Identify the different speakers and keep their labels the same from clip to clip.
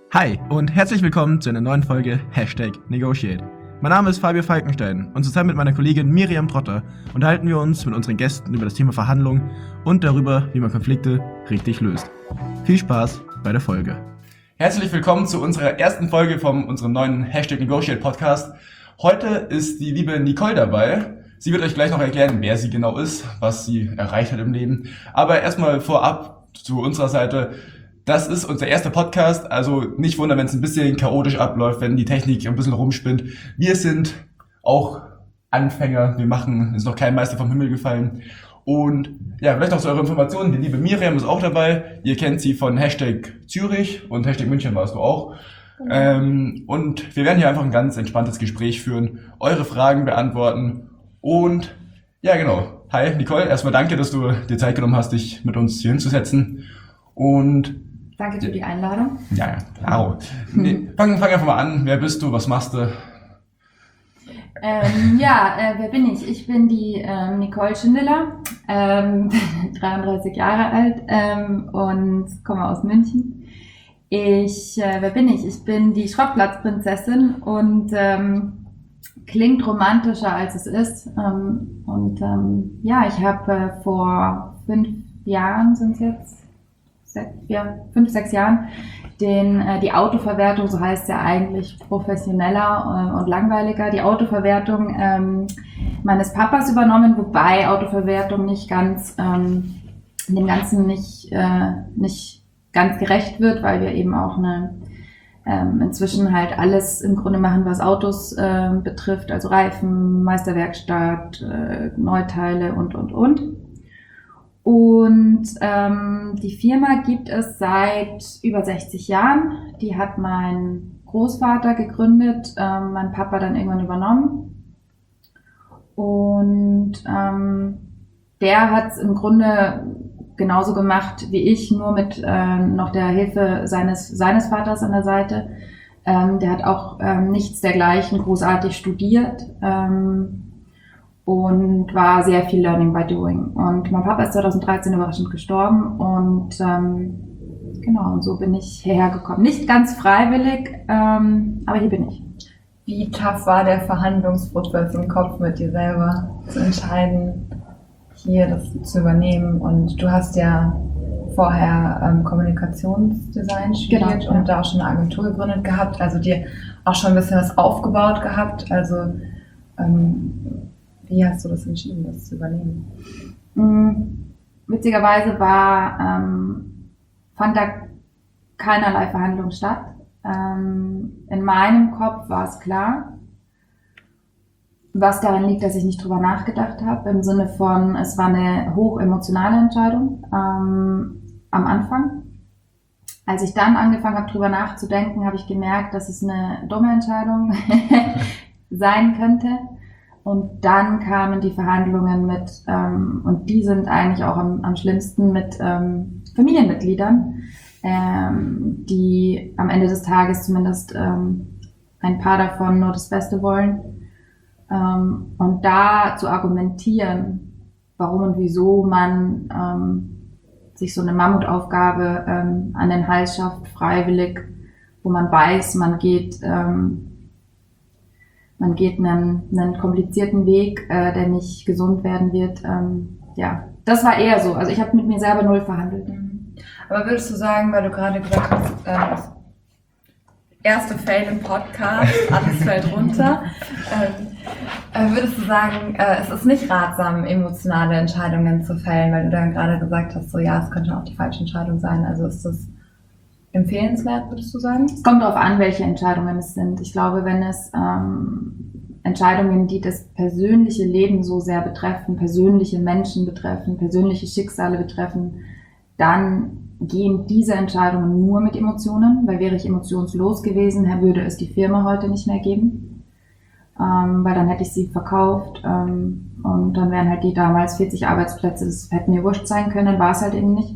Speaker 1: Hi und herzlich willkommen zu einer neuen Folge #Negotiate. Mein Name ist Fabio Falkenstein und zusammen mit meiner Kollegin Miriam Trotter unterhalten wir uns mit unseren Gästen über das Thema Verhandlung und darüber, wie man Konflikte richtig löst. Viel Spaß bei der Folge. Herzlich willkommen zu unserer ersten Folge von unserem neuen #Negotiate Podcast. Heute ist die liebe Nicole dabei. Sie wird euch gleich noch erklären, wer sie genau ist, was sie erreicht hat im Leben. Aber erstmal vorab zu unserer Seite. Das ist unser erster Podcast, also nicht wundern, wenn es ein bisschen chaotisch abläuft, wenn die Technik ein bisschen rumspinnt. Wir sind auch Anfänger, ist noch kein Meister vom Himmel gefallen. Und ja, vielleicht noch zu eurer Information, die liebe Miriam ist auch dabei. Ihr kennt sie von #Zürich und #München warst du auch. Und wir werden hier einfach ein ganz entspanntes Gespräch führen, eure Fragen beantworten und ja genau. Hi Nicole, erstmal danke, dass du dir Zeit genommen hast, dich mit uns hier hinzusetzen und
Speaker 2: danke für die Einladung.
Speaker 1: Ja, klar. Fang einfach mal an. Wer bist du? Was machst du?
Speaker 2: Wer bin ich? Ich bin die Nicole Schindeler, 33 Jahre alt und komme aus München. Wer bin ich? Ich bin die Schrottplatzprinzessin und klingt romantischer als es ist. Ich habe vor 5 Jahren, sind es jetzt, 5, 6 Jahren, die Autoverwertung, so heißt es ja eigentlich professioneller und langweiliger, die Autoverwertung meines Papas übernommen, wobei Autoverwertung nicht ganz dem Ganzen nicht ganz gerecht wird, weil wir eben auch inzwischen halt alles im Grunde machen, was Autos betrifft, also Reifen, Meisterwerkstatt, Neuteile und. Und die Firma gibt es seit über 60 Jahren. Die hat mein Großvater gegründet, mein Papa dann irgendwann übernommen. Und der hat es im Grunde genauso gemacht wie ich, nur mit noch der Hilfe seines Vaters an der Seite. Der hat auch nichts dergleichen großartig studiert. Und war sehr viel Learning by Doing. Und mein Papa ist 2013 überraschend gestorben und und so bin ich hierher gekommen. Nicht ganz freiwillig, aber hier bin ich.
Speaker 3: Wie tough war der Verhandlungsprozess im Kopf mit dir selber, zu entscheiden, hier das zu übernehmen? Und du hast ja vorher Kommunikationsdesign studiert und da auch schon eine Agentur gegründet gehabt, also dir auch schon ein bisschen was aufgebaut gehabt. Also wie hast du das entschieden, das zu übernehmen?
Speaker 2: Witzigerweise fand da keinerlei Verhandlung statt. In meinem Kopf war es klar, was daran liegt, dass ich nicht drüber nachgedacht habe, im Sinne von, es war eine hochemotionale Entscheidung am Anfang. Als ich dann angefangen habe, drüber nachzudenken, habe ich gemerkt, dass es eine dumme Entscheidung sein könnte. Und dann kamen die Verhandlungen und die sind eigentlich auch am schlimmsten mit Familienmitgliedern, die am Ende des Tages zumindest ein paar davon nur das Beste wollen. Und da zu argumentieren, warum und wieso man sich so eine Mammutaufgabe an den Hals schafft, freiwillig, wo man weiß, man geht einen komplizierten Weg, der nicht gesund werden wird. Das war eher so. Also ich habe mit mir selber 0 verhandelt.
Speaker 3: Aber würdest du sagen, weil du gerade gesagt hast, erste Fail im Podcast, alles fällt runter, würdest du sagen, es ist nicht ratsam, emotionale Entscheidungen zu fällen, weil du dann gerade gesagt hast, es könnte auch die falsche Entscheidung sein. Also ist das empfehlenswert, würdest du sagen?
Speaker 2: Es kommt darauf an, welche Entscheidungen es sind. Ich glaube, wenn es Entscheidungen, die das persönliche Leben so sehr betreffen, persönliche Menschen betreffen, persönliche Schicksale betreffen, dann gehen diese Entscheidungen nur mit Emotionen, weil wäre ich emotionslos gewesen, würde es die Firma heute nicht mehr geben, weil dann hätte ich sie verkauft und dann wären halt die damals 40 Arbeitsplätze, das hätte mir wurscht sein können, war es halt eben nicht.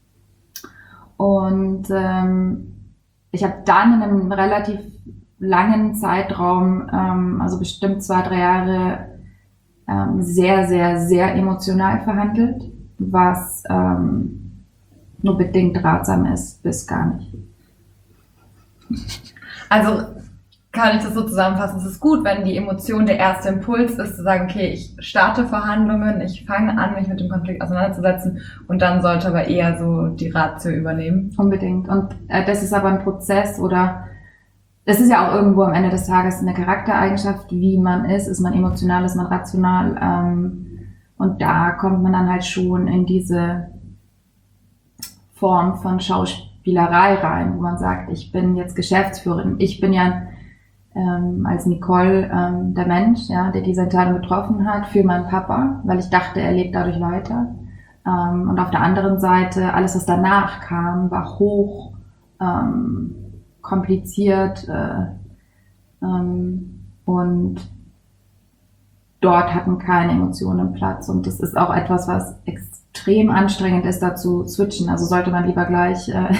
Speaker 2: Und ich habe dann in einem relativ langen Zeitraum, also bestimmt 2, 3 Jahre, sehr, sehr, sehr emotional verhandelt, was nur bedingt ratsam ist, bis gar nicht.
Speaker 3: Also kann ich das so zusammenfassen, es ist gut, wenn die Emotion der erste Impuls ist, zu sagen, okay, ich starte Verhandlungen, ich fange an, mich mit dem Konflikt auseinanderzusetzen und dann sollte aber eher so die Ratio übernehmen.
Speaker 2: Unbedingt. Und das ist aber ein Prozess oder es ist ja auch irgendwo am Ende des Tages eine Charaktereigenschaft, wie man ist man emotional, ist man rational, und da kommt man dann halt schon in diese Form von Schauspielerei rein, wo man sagt, ich bin jetzt Geschäftsführerin, ich bin ja als Nicole der Mensch, ja, der diese Entscheidung getroffen hat für meinen Papa, weil ich dachte, er lebt dadurch weiter. Und auf der anderen Seite, alles, was danach kam, war hoch kompliziert und dort hatten keine Emotionen Platz. Und das ist auch etwas, was extrem anstrengend ist, da zu switchen. Also sollte man lieber gleich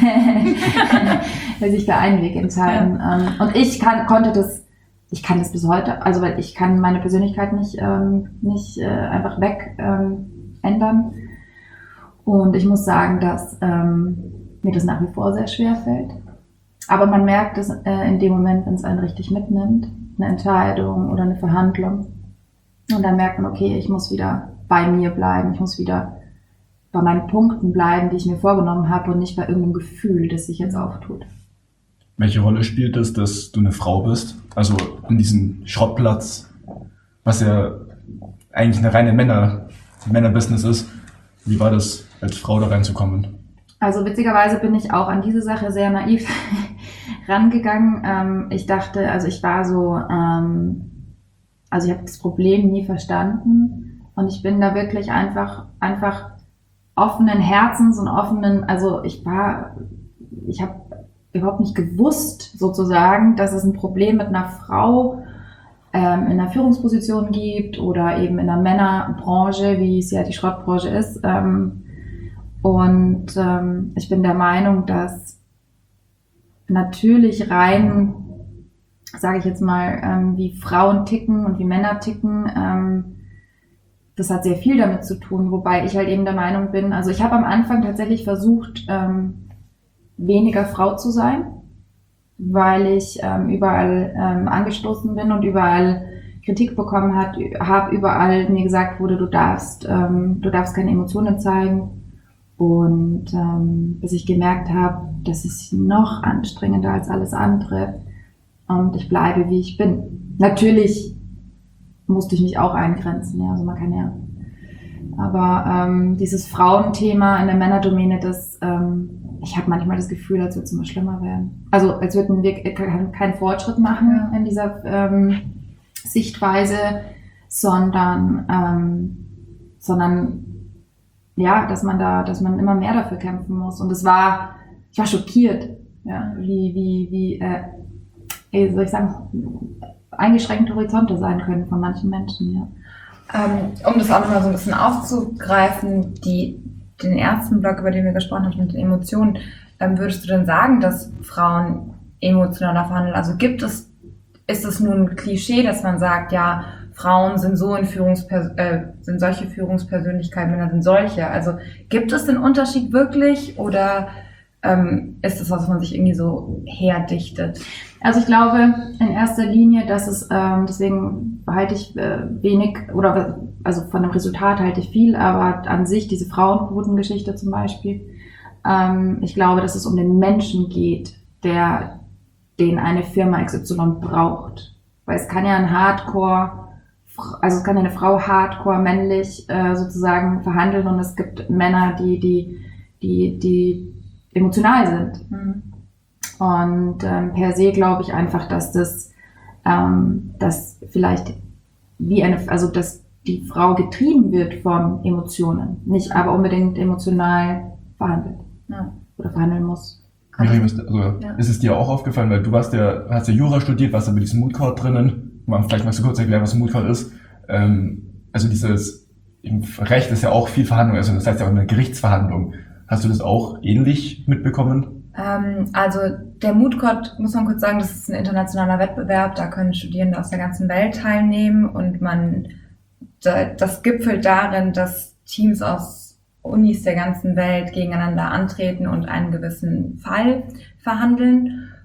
Speaker 2: sich für einen Weg entscheiden. Und ich kann das bis heute, also weil ich kann meine Persönlichkeit nicht einfach weg ändern. Und ich muss sagen, dass mir das nach wie vor sehr schwer fällt. Aber man merkt es in dem Moment, wenn es einen richtig mitnimmt, eine Entscheidung oder eine Verhandlung. Und dann merkt man, okay, ich muss wieder bei mir bleiben, ich muss wieder bei meinen Punkten bleiben, die ich mir vorgenommen habe und nicht bei irgendeinem Gefühl, das sich jetzt auftut.
Speaker 4: Welche Rolle spielt es, dass du eine Frau bist? Also in diesem Schrottplatz, was ja eigentlich eine reine Männerbusiness ist. Wie war das, als Frau da reinzukommen?
Speaker 2: Also witzigerweise bin ich auch an diese Sache sehr naiv rangegangen. Ich dachte, also ich war so, also ich habe das Problem nie verstanden und ich bin da wirklich einfach offenen Herzens und also ich habe überhaupt nicht gewusst sozusagen, dass es ein Problem mit einer Frau in einer Führungsposition gibt oder eben in einer Männerbranche, wie es ja die Schrottbranche ist. Und ich bin der Meinung, dass natürlich rein, sage ich jetzt mal, wie Frauen ticken und wie Männer ticken, das hat sehr viel damit zu tun, wobei ich halt eben der Meinung bin, also ich habe am Anfang tatsächlich versucht, weniger Frau zu sein, weil ich überall angestoßen bin und überall Kritik bekommen habe, überall mir gesagt wurde, du darfst keine Emotionen zeigen. Und bis ich gemerkt habe, das ist noch anstrengender als alles andere und ich bleibe, wie ich bin. Natürlich musste ich mich auch eingrenzen, ja, also man kann ja. Aber dieses Frauenthema in der Männerdomäne, ich habe manchmal das Gefühl, als würde es immer schlimmer werden. Also als würden wir keinen Fortschritt machen in dieser Sichtweise, sondern ja, dass man immer mehr dafür kämpfen muss. Und ich war schockiert, ja, wie soll ich sagen, eingeschränkte Horizonte sein können von manchen Menschen, ja.
Speaker 3: Um das auch nochmal so ein bisschen aufzugreifen, den ersten Block, über den wir gesprochen haben, mit den Emotionen, würdest du denn sagen, dass Frauen emotionaler verhandeln? Also ist es nur ein Klischee, dass man sagt, ja, Frauen sind so sind solche Führungspersönlichkeiten, Männer sind solche. Also gibt es den Unterschied wirklich oder ist es was man sich irgendwie so herdichtet?
Speaker 2: Also ich glaube in erster Linie, dass es, deswegen halte ich wenig, also von dem Resultat halte ich viel, aber an sich diese Frauenquotengeschichte zum Beispiel, ich glaube, dass es um den Menschen geht, den eine Firma XY braucht. Weil es kann ja es kann eine Frau hardcore männlich sozusagen verhandeln und es gibt Männer, die emotional sind. Mhm. Und per se glaube ich einfach, dass das vielleicht dass die Frau getrieben wird von Emotionen, nicht aber unbedingt emotional verhandelt oder verhandeln muss.
Speaker 4: Miriam, ist es dir auch aufgefallen, weil du hast ja Jura studiert, warst ja mit diesem Moot Court drinnen. Vielleicht magst du kurz erklären, was ein Moot Court ist. Also dieses im Recht ist ja auch viel Verhandlung, also das heißt ja auch eine Gerichtsverhandlung. Hast du das auch ähnlich mitbekommen?
Speaker 3: Also der Moot Court, muss man kurz sagen, das ist ein internationaler Wettbewerb, da können Studierende aus der ganzen Welt teilnehmen und das gipfelt darin, dass Teams aus Unis der ganzen Welt gegeneinander antreten und einen gewissen Fall verhandeln.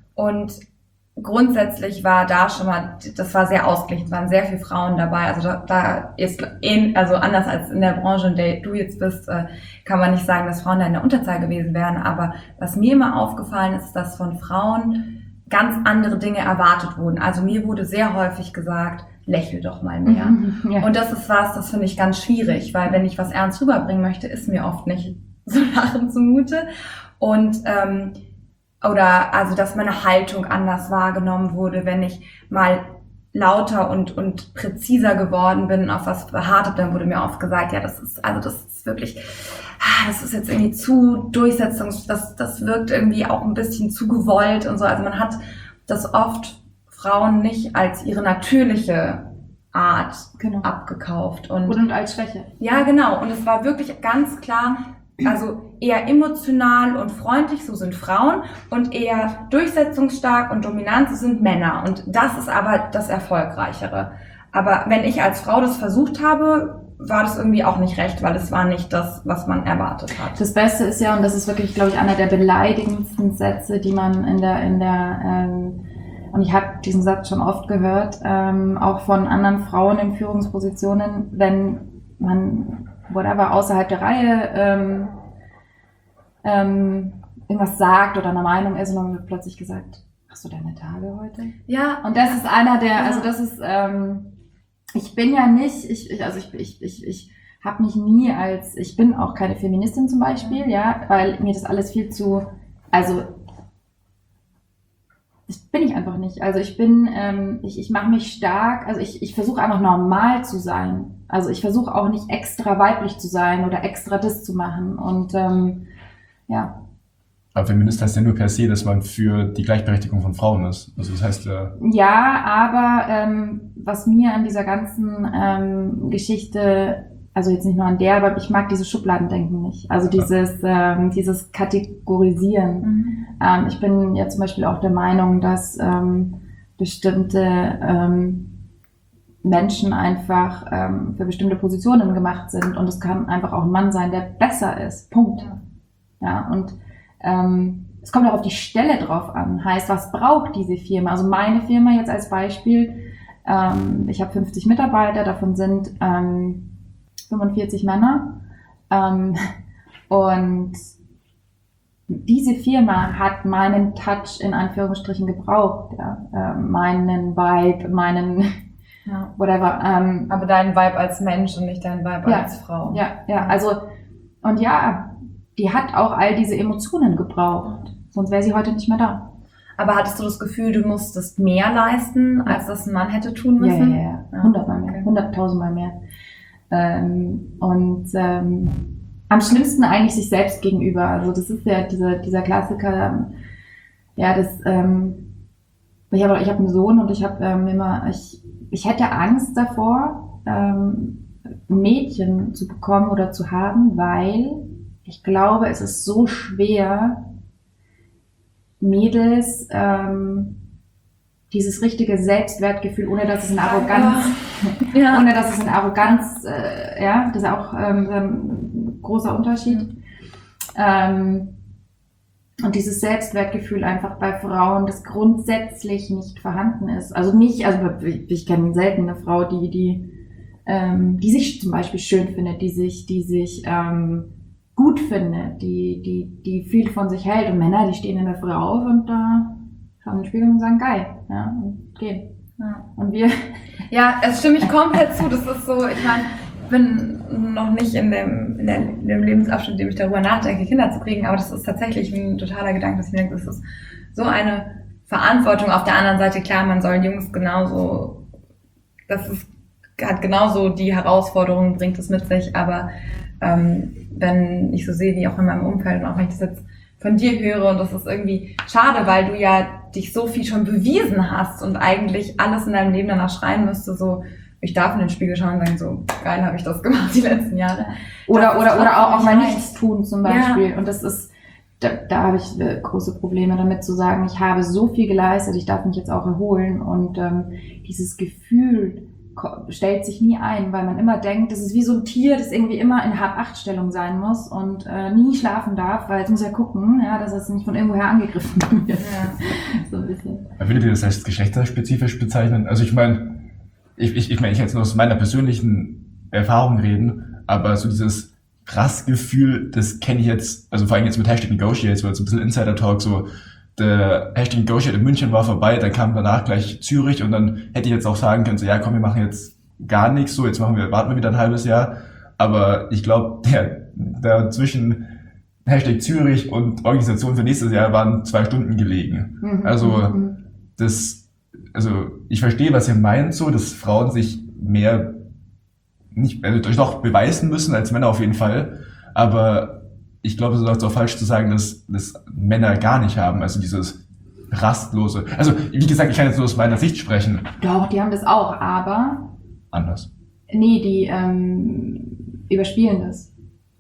Speaker 3: Und grundsätzlich war da schon mal, das war sehr ausgeglichen, es waren sehr viele Frauen dabei. Also da ist also anders als in der Branche, in der du jetzt bist, kann man nicht sagen, dass Frauen da in der Unterzahl gewesen wären. Aber was mir immer aufgefallen ist, dass von Frauen ganz andere Dinge erwartet wurden. Also mir wurde sehr häufig gesagt, lächel doch mal mehr.
Speaker 2: Ja.
Speaker 3: Und das ist was, das finde ich ganz schwierig, weil wenn ich was ernst rüberbringen möchte, ist mir oft nicht so lachen zumute. Und oder also, dass meine Haltung anders wahrgenommen wurde, wenn ich mal lauter und präziser geworden bin, auf was beharrt habe, dann wurde mir oft gesagt, ja, das ist wirklich, das ist jetzt irgendwie zu das wirkt irgendwie auch ein bisschen zu gewollt und so. Also man hat das oft Frauen nicht als ihre natürliche Art abgekauft.
Speaker 2: Und als Schwäche.
Speaker 3: Ja, genau. Und es war wirklich ganz klar, also eher emotional und freundlich, so sind Frauen, und eher durchsetzungsstark und dominant, so sind Männer. Und das ist aber das Erfolgreichere. Aber wenn ich als Frau das versucht habe, war das irgendwie auch nicht recht, weil es war nicht das, was man erwartet hat.
Speaker 2: Das Beste ist ja, und das ist wirklich, glaube ich, einer der beleidigendsten Sätze, die man und ich habe diesen Satz schon oft gehört, auch von anderen Frauen in Führungspositionen, wenn man whatever außerhalb der Reihe irgendwas sagt oder eine Meinung ist, und dann wird plötzlich gesagt, hast du deine Tage heute?
Speaker 3: Ja.
Speaker 2: Und das ist einer der, also das ist, ich bin ja nicht, ich habe mich nie als, ich bin auch keine Feministin zum Beispiel, ja, weil mir das alles viel zu, also das bin ich einfach nicht. Also ich bin, ich mache mich stark, also ich versuche einfach normal zu sein. Also ich versuche auch nicht extra weiblich zu sein oder extra das zu machen. Und ja.
Speaker 4: Aber Feminist heißt ja nur per se, dass man für die Gleichberechtigung von Frauen ist. Also das heißt
Speaker 2: ja, aber was mir an dieser ganzen Geschichte, also jetzt nicht nur an der, aber ich mag dieses Schubladendenken nicht. Also dieses Kategorisieren. Ich bin ja zum Beispiel auch der Meinung, dass bestimmte Menschen einfach für bestimmte Positionen gemacht sind, und es kann einfach auch ein Mann sein, der besser ist. Punkt. Ja, und es kommt auch auf die Stelle drauf an. Heißt, was braucht diese Firma? Also meine Firma jetzt als Beispiel, ich habe 50 Mitarbeiter, davon sind 45 Männer, und diese Firma hat meinen Touch in Anführungsstrichen gebraucht, ja? Meinen Vibe, whatever.
Speaker 3: Aber dein Vibe als Mensch und nicht dein Vibe als Frau.
Speaker 2: Ja, also, und ja, die hat auch all diese Emotionen gebraucht, sonst wäre sie heute nicht mehr da.
Speaker 3: Aber hattest du das Gefühl, du musstest mehr leisten, als das ein Mann hätte tun müssen?
Speaker 2: Ja. 100-mal mehr, 100.000-mal mehr. Am schlimmsten eigentlich sich selbst gegenüber. Also das ist ja dieser Klassiker, ja, das, ich habe einen Sohn, und ich habe ich hätte Angst davor, ein Mädchen zu bekommen oder zu haben, weil ich glaube, es ist so schwer, Mädels dieses richtige Selbstwertgefühl, ohne dass es in Arroganz, ohne dass es in Arroganz, das ist auch ein großer Unterschied. Und dieses Selbstwertgefühl einfach bei Frauen, das grundsätzlich nicht vorhanden ist. Also ich kenne selten eine Frau, die sich zum Beispiel schön findet, die sich gut findet, die viel von sich hält. Und Männer, die stehen in der Früh auf und schauen in den Spiegel und sagen, geil, ja, und gehen. Ja. Und wir...
Speaker 3: Ja, es stimme ich komplett zu. Das ist so, ich meine, ich bin noch nicht in dem Lebensabschnitt, in dem ich darüber nachdenke, Kinder zu kriegen, aber das ist tatsächlich ein totaler Gedanke, dass ich denke, das ist so eine Verantwortung. Auf der anderen Seite, klar, man soll Jungs genauso, hat genauso die Herausforderungen, bringt es mit sich, aber wenn ich so sehe, wie auch in meinem Umfeld, und auch wenn ich das jetzt von dir höre, und das ist irgendwie schade, weil du ja dich so viel schon bewiesen hast und eigentlich alles in deinem Leben danach schreien müsste, so, ich darf in den Spiegel schauen und sagen, so geil habe ich das gemacht die letzten Jahre.
Speaker 2: Oder auch mal nichts tun zum Beispiel. Ja. Und das ist, da habe ich große Probleme damit zu sagen, ich habe so viel geleistet, ich darf mich jetzt auch erholen. Und dieses Gefühl, stellt sich nie ein, weil man immer denkt, das ist wie so ein Tier, das irgendwie immer in Hab-Acht-Stellung sein muss und nie schlafen darf, weil es muss ja gucken, ja, dass es nicht von irgendwoher angegriffen wird. Ja. So ein bisschen.
Speaker 4: Würdet ihr das als geschlechterspezifisch bezeichnen? Also ich meine, ich kann jetzt nur aus meiner persönlichen Erfahrung reden, aber so dieses Rassgefühl, das kenne ich jetzt, also vor allem jetzt mit Hashtag Negotiate, so jetzt ein bisschen Insider-Talk, so der Hashtag Negotiate in München war vorbei, dann kam danach gleich Zürich und dann hätte ich jetzt auch sagen können, so ja komm, wir machen jetzt gar nichts, so jetzt warten wir wieder ein halbes Jahr, aber ich glaube, der zwischen Hashtag Zürich und Organisation für nächstes Jahr waren 2 Stunden gelegen. Also ich verstehe, was ihr meint, so, dass Frauen sich mehr nicht, also doch beweisen müssen als Männer auf jeden Fall, aber ich glaube, es ist auch falsch zu sagen, dass Männer gar nicht haben, also dieses Rastlose. Also, wie gesagt, ich kann jetzt nur aus meiner Sicht sprechen.
Speaker 2: Doch, die haben das auch, aber...
Speaker 4: Anders.
Speaker 2: Nee, die überspielen das.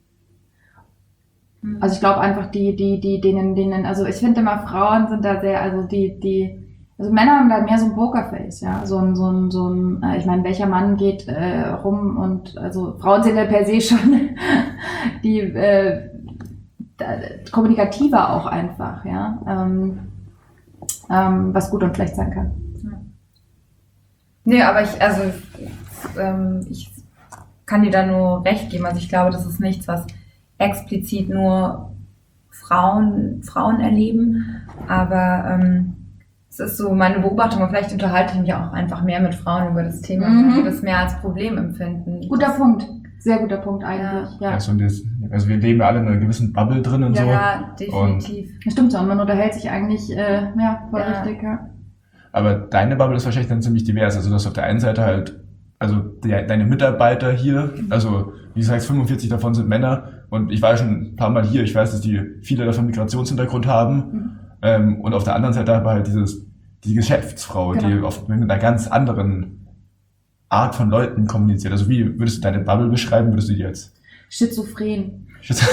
Speaker 2: Also ich glaube einfach, denen, also ich finde immer, Frauen sind da sehr, also also Männer haben da mehr so ein Pokerface, ja, so ein, ich meine, welcher Mann geht rum und, also Frauen sind ja per se schon die kommunikativer auch einfach, ja, was gut und schlecht sein kann.
Speaker 3: Nee, aber ich kann dir da nur recht geben. Also ich glaube, das ist nichts, was explizit nur Frauen erleben, aber es ist so meine Beobachtung, und vielleicht unterhalte ich mich auch einfach mehr mit Frauen über das Thema, weil wir das mehr als Problem empfinden.
Speaker 2: Guter Punkt. Sehr guter Punkt eigentlich, ja.
Speaker 4: Also wir leben ja alle in einer gewissen Bubble drin und so.
Speaker 3: Ja, definitiv.
Speaker 2: Das stimmt so, und man unterhält sich eigentlich, voll richtig, ja.
Speaker 4: Aber deine Bubble ist wahrscheinlich dann ziemlich divers. Also du hast auf der einen Seite halt, also deine Mitarbeiter hier, also wie gesagt, 45 davon sind Männer und ich war schon ein paar Mal hier, ich weiß, dass die viele davon Migrationshintergrund haben. Und auf der anderen Seite aber halt die Geschäftsfrau, genau, die oft mit einer ganz anderen Art von Leuten kommuniziert. Also wie würdest du deine Bubble beschreiben? Würdest du die jetzt?
Speaker 2: Schizophren.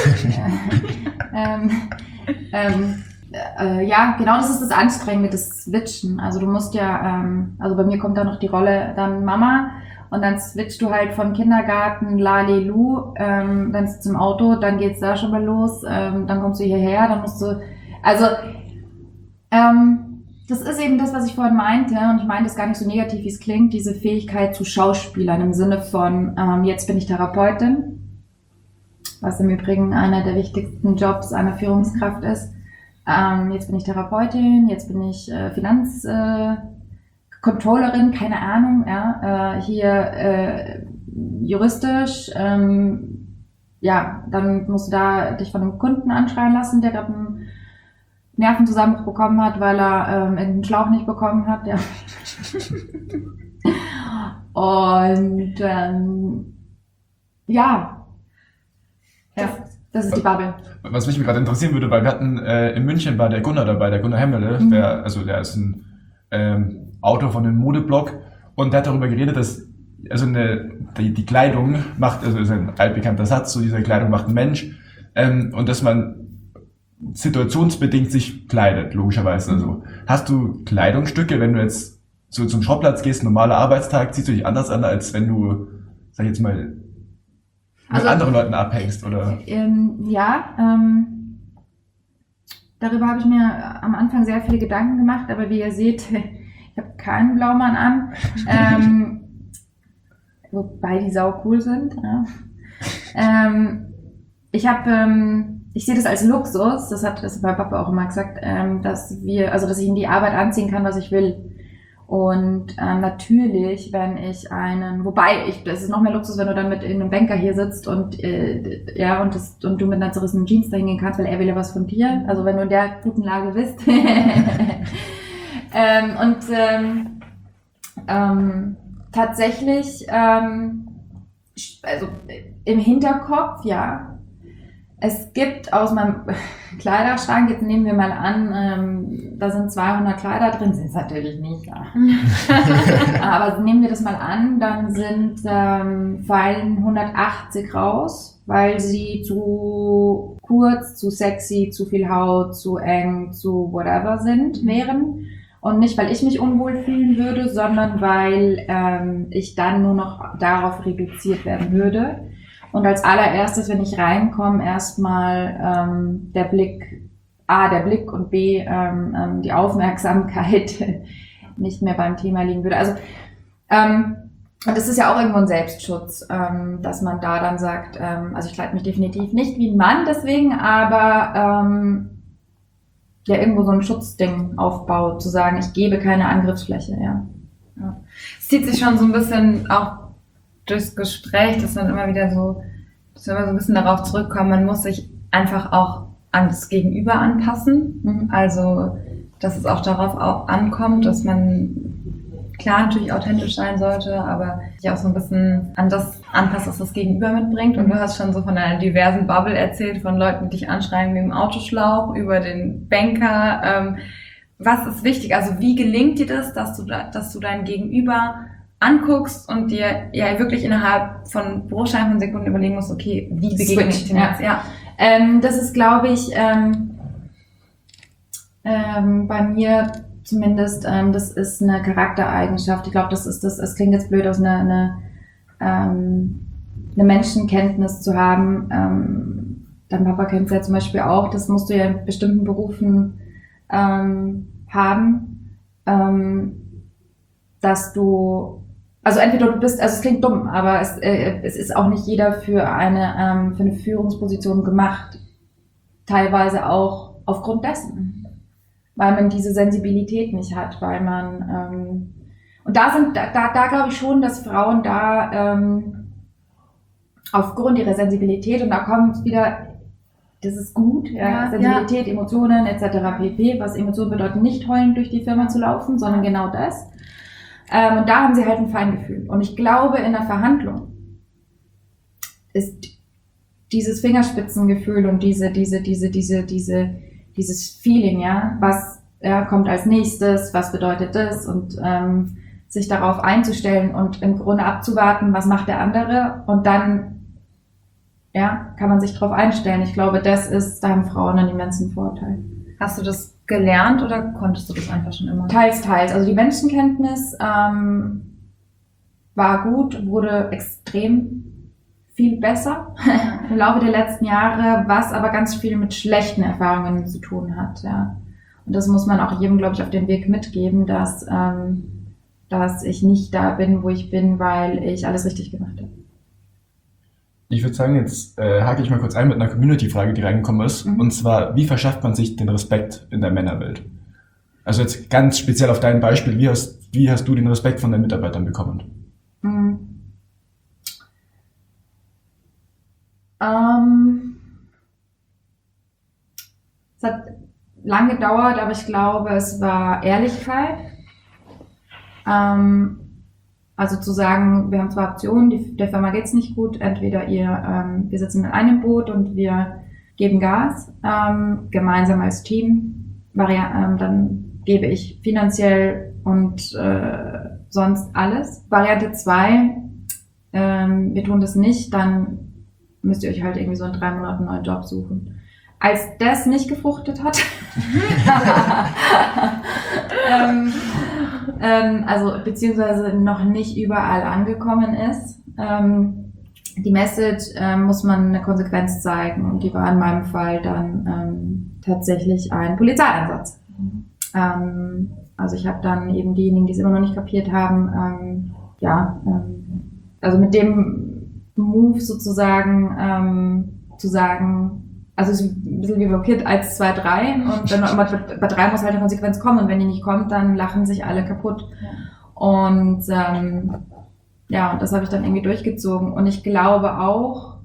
Speaker 2: Ja, genau, das ist das Anstrengende, das Switchen. Also du musst ja, also bei mir kommt da noch die Rolle dann Mama und dann switchst du halt von Kindergarten, Lalilu, dann zum Auto, dann geht's da schon mal los, dann kommst du hierher, dann musst du, also das ist eben das, was ich vorhin meinte, und ich meine das gar nicht so negativ, wie es klingt, diese Fähigkeit zu Schauspielern im Sinne von, jetzt bin ich Therapeutin, was im Übrigen einer der wichtigsten Jobs einer Führungskraft ist. Jetzt bin ich Therapeutin, jetzt bin ich Finanzcontrollerin, keine Ahnung, ja, hier juristisch, ja, dann musst du da dich von einem Kunden anschreien lassen, der gerade einen Nervenzusammenbruch bekommen hat, weil er den Schlauch nicht bekommen hat, ja. Und ja, das ist die Bubble.
Speaker 4: Was mich gerade interessieren würde, weil wir hatten in München war der Gunnar dabei, der Gunnar Hemmele, der ist ein Autor von einem Modeblog und der hat darüber geredet, dass die Kleidung macht, also ist ein altbekannter Satz, so diese Kleidung macht einen Mensch, und dass man situationsbedingt sich kleidet, logischerweise. Also hast du Kleidungsstücke, wenn du jetzt so zum Schrottplatz gehst, normaler Arbeitstag, ziehst du dich anders an, als wenn du, sag ich jetzt mal, mit anderen Leuten abhängst, oder?
Speaker 2: Darüber habe ich mir am Anfang sehr viele Gedanken gemacht, aber wie ihr seht, ich habe keinen Blaumann an, wobei die sau cool sind. Ja. Ich sehe das als Luxus, das hat mein Papa auch immer gesagt, dass ich in die Arbeit anziehen kann, was ich will. Und natürlich, wenn ich das ist noch mehr Luxus, wenn du dann mit einem Banker hier sitzt und und du mit einer zerrissenen Jeans da hingehen kannst, weil er will ja was von dir. Also wenn du in der guten Lage bist. Tatsächlich, also im Hinterkopf, ja. Es gibt aus meinem Kleiderschrank, jetzt nehmen wir mal an, da sind 200 Kleider drin, sind es natürlich nicht, ja. Aber nehmen wir das mal an, dann fallen 180 raus, weil sie zu kurz, zu sexy, zu viel Haut, zu eng, zu whatever wären. Und nicht, weil ich mich unwohl fühlen würde, sondern weil ich dann nur noch darauf reduziert werden würde. Und als allererstes, wenn ich reinkomme, erstmal der Blick und B, die Aufmerksamkeit nicht mehr beim Thema liegen würde. Also, und es ist ja auch irgendwo ein Selbstschutz, dass man da dann sagt, also ich kleide mich definitiv nicht wie ein Mann deswegen, aber ja irgendwo so ein Schutzding aufbaut, zu sagen, ich gebe keine Angriffsfläche, ja.
Speaker 3: Es zieht sich schon so ein bisschen auch durchs Gespräch, dass man immer wieder so, dass wir immer so ein bisschen darauf zurückkommen, man muss sich einfach auch an das Gegenüber anpassen. Also, dass es auch darauf ankommt, dass man klar natürlich authentisch sein sollte, aber sich auch so ein bisschen an das anpasst, was das Gegenüber mitbringt. Und du hast schon so von einer diversen Bubble erzählt, von Leuten, die dich anschreien wie im Autoschlauch, über den Banker. Was ist wichtig? Also wie gelingt dir das, dass du dein Gegenüber anguckst und dir ja wirklich innerhalb von Bruchteilen von Sekunden überlegen musst, okay, wie begegne ich dem jetzt? Ja.
Speaker 2: Das ist, glaube ich, bei mir zumindest, das ist eine Charaktereigenschaft. Ich glaube, es klingt jetzt blöd, aus eine Menschenkenntnis zu haben. Dein Papa kennt es ja zum Beispiel auch, das musst du ja in bestimmten Berufen haben, dass du, also entweder du bist, also es klingt dumm, aber es ist auch nicht jeder für eine Führungsposition gemacht. Teilweise auch aufgrund dessen. Weil man diese Sensibilität nicht hat, weil man, und da glaube ich schon, dass Frauen da, aufgrund ihrer Sensibilität, und da kommt wieder, das ist gut, ja, Sensibilität, Emotionen, etc. pp. Was Emotionen bedeuten, nicht heulend durch die Firma zu laufen, sondern genau das. Und da haben sie halt ein Feingefühl. Und ich glaube, in der Verhandlung ist dieses Fingerspitzengefühl und dieses Feeling, ja, was kommt als nächstes, was bedeutet das, und sich darauf einzustellen und im Grunde abzuwarten, was macht der andere, und dann kann man sich darauf einstellen. Ich glaube, da haben Frauen einen immensen Vorteil.
Speaker 3: Hast du das gelernt oder konntest du das einfach schon immer?
Speaker 2: Teils. Also die Menschenkenntnis war gut, wurde extrem viel besser im Laufe der letzten Jahre, was aber ganz viel mit schlechten Erfahrungen zu tun hat. Ja. Und das muss man auch jedem, glaube ich, auf den Weg mitgeben, dass ich nicht da bin, wo ich bin, weil ich alles richtig gemacht habe.
Speaker 4: Ich würde sagen, jetzt hake ich mal kurz ein mit einer Community-Frage, die reingekommen ist. Und zwar, wie verschafft man sich den Respekt in der Männerwelt? Also jetzt ganz speziell auf dein Beispiel, wie hast du den Respekt von deinen Mitarbeitern bekommen?
Speaker 2: Es hat lange gedauert, aber ich glaube, es war Ehrlichkeit. Also zu sagen, wir haben zwei Optionen, der Firma geht's nicht gut, entweder wir sitzen in einem Boot und wir geben Gas, gemeinsam als Team, dann gebe ich finanziell und sonst alles. Variante 2, wir tun das nicht, dann müsst ihr euch halt irgendwie so in 3 Monaten einen neuen Job suchen. Als das nicht gefruchtet hat, also beziehungsweise noch nicht überall angekommen ist, die Message muss man eine Konsequenz zeigen, und die war in meinem Fall dann tatsächlich ein Polizeieinsatz. Also ich habe dann eben diejenigen, die es immer noch nicht kapiert haben, also mit dem Move sozusagen zu sagen, also es ist ein bisschen wie blockiert, 1, 2, 3, und dann bei 3 muss halt eine Konsequenz kommen, und wenn die nicht kommt, dann lachen sich alle kaputt. Und und das habe ich dann irgendwie durchgezogen, und ich glaube auch,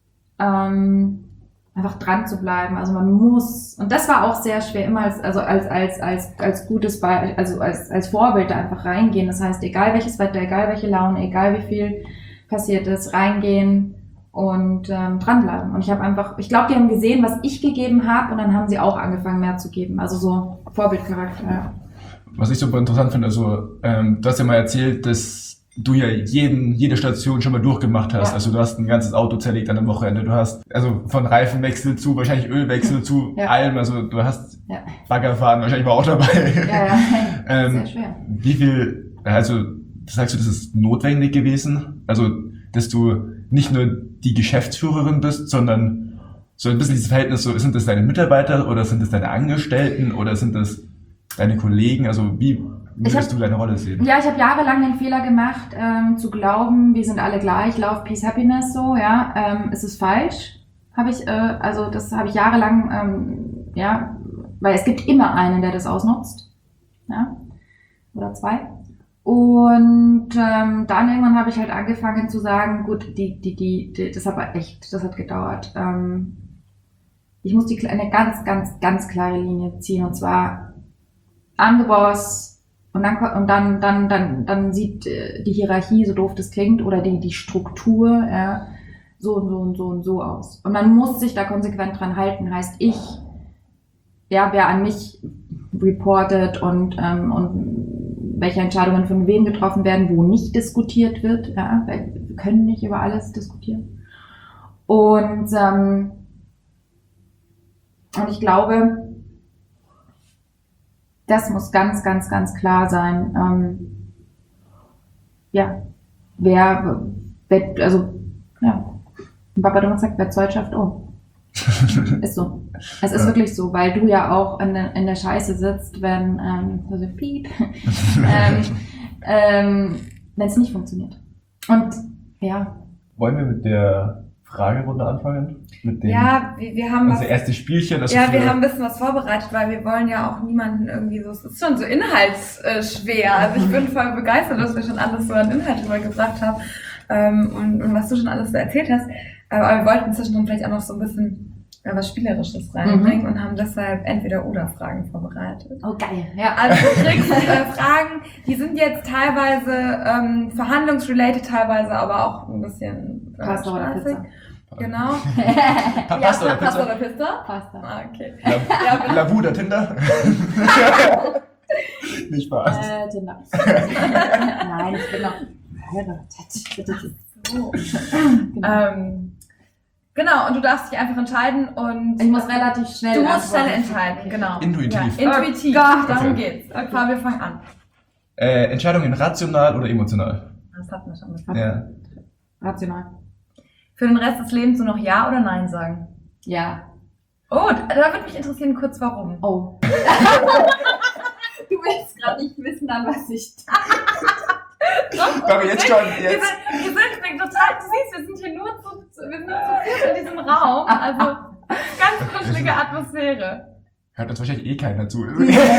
Speaker 2: einfach dran zu bleiben, also man muss, und das war auch sehr schwer, immer als gutes als Vorbild da einfach reingehen, das heißt, egal welches Wetter, egal welche Laune, egal wie viel passiert ist, reingehen und dranbleiben. Und ich glaube, die haben gesehen, was ich gegeben habe, und dann haben sie auch angefangen, mehr zu geben. Also so Vorbildcharakter, ja.
Speaker 4: Was ich super interessant finde, also du hast ja mal erzählt, dass du ja jede Station schon mal durchgemacht hast.
Speaker 2: Ja.
Speaker 4: Also du hast ein ganzes Auto zerlegt an einem Wochenende. Du hast also von Reifenwechsel zu wahrscheinlich Ölwechsel zu
Speaker 2: Ja.
Speaker 4: allem. Also du hast
Speaker 2: Ja.
Speaker 4: Baggerfahren wahrscheinlich war auch dabei.
Speaker 2: Ja, sehr schwer.
Speaker 4: Wie viel, also sagst du, das ist notwendig gewesen? Also, dass du nicht nur die Geschäftsführerin bist, sondern so ein bisschen dieses Verhältnis, so sind das deine Mitarbeiter oder sind das deine Angestellten oder sind das deine Kollegen? Also wie würdest du deine Rolle sehen?
Speaker 2: Ja, ich habe jahrelang den Fehler gemacht, zu glauben, wir sind alle gleich, Love, Peace, Happiness, so, ja. Es ist falsch, also das habe ich jahrelang, ja, weil es gibt immer einen, der das ausnutzt, ja, oder zwei. Und dann irgendwann habe ich halt angefangen zu sagen, gut, das hat gedauert. Ich muss eine ganz, ganz, ganz klare Linie ziehen, und zwar I'm the boss, und dann sieht die Hierarchie, so doof das klingt, oder die Struktur, ja, so und so und so und so aus. Und man muss sich da konsequent dran halten, heißt wer an mich reportet und welche Entscheidungen von wem getroffen werden, wo nicht diskutiert wird, ja, weil wir können nicht über alles diskutieren. Und ich glaube, das muss ganz, ganz, ganz klar sein. Papa hat gesagt, wer Zeug schafft, oh. Ist so. Es ist wirklich so, weil du ja auch in der Scheiße sitzt, wenn es nicht funktioniert. Und ja.
Speaker 4: Wollen wir mit der Fragerunde anfangen? Mit dem,
Speaker 3: Ja, wir haben
Speaker 4: das erste Spielchen. Das
Speaker 3: wir haben ein bisschen was vorbereitet, weil wir wollen ja auch niemanden irgendwie so, es ist schon so inhaltsschwer. Also ich bin voll begeistert, dass wir schon alles so an Inhalt rübergebracht haben und was du schon alles so erzählt hast. Aber wir wollten zwischendrin vielleicht auch noch so ein bisschen was Spielerisches reinbringen und haben deshalb Entweder-Oder-Fragen vorbereitet.
Speaker 2: Oh, geil. Ja.
Speaker 3: Also du kriegst Fragen, die sind jetzt teilweise verhandlungsrelated, teilweise aber auch ein bisschen
Speaker 2: Pasta oder Pizza.
Speaker 3: Genau.
Speaker 4: Pasta oder
Speaker 3: Pasta
Speaker 4: Pizza?
Speaker 3: oder Pizza?
Speaker 2: Pasta.
Speaker 3: Ah, okay.
Speaker 4: Lavu oder Tinder? Nicht Spaß.
Speaker 2: Tinder. Nein, ich bin noch verheiratet.
Speaker 3: So. Genau, und du darfst dich einfach entscheiden und
Speaker 2: Ich muss relativ schnell
Speaker 3: du musst schnell
Speaker 2: antworten.
Speaker 3: entscheiden, genau.
Speaker 4: Intuitiv.
Speaker 3: Ja, intuitiv,
Speaker 2: Oh Gott.
Speaker 3: darum
Speaker 4: Okay.
Speaker 3: geht's. Okay, wir fangen an.
Speaker 4: Entscheidungen rational oder emotional?
Speaker 3: Das hatten wir schon gesagt.
Speaker 4: Ja.
Speaker 2: Rational.
Speaker 3: Für den Rest des Lebens nur noch Ja oder Nein sagen?
Speaker 2: Ja.
Speaker 3: Oh, da würde mich interessieren kurz warum.
Speaker 2: Oh. Du willst gerade nicht wissen, an was ich
Speaker 4: Aber jetzt schon,
Speaker 3: Wir sind total, du siehst, wir sind hier nur zu viert in diesem Raum, also ganz kuschelige Atmosphäre.
Speaker 4: Hört uns wahrscheinlich eh keiner zu.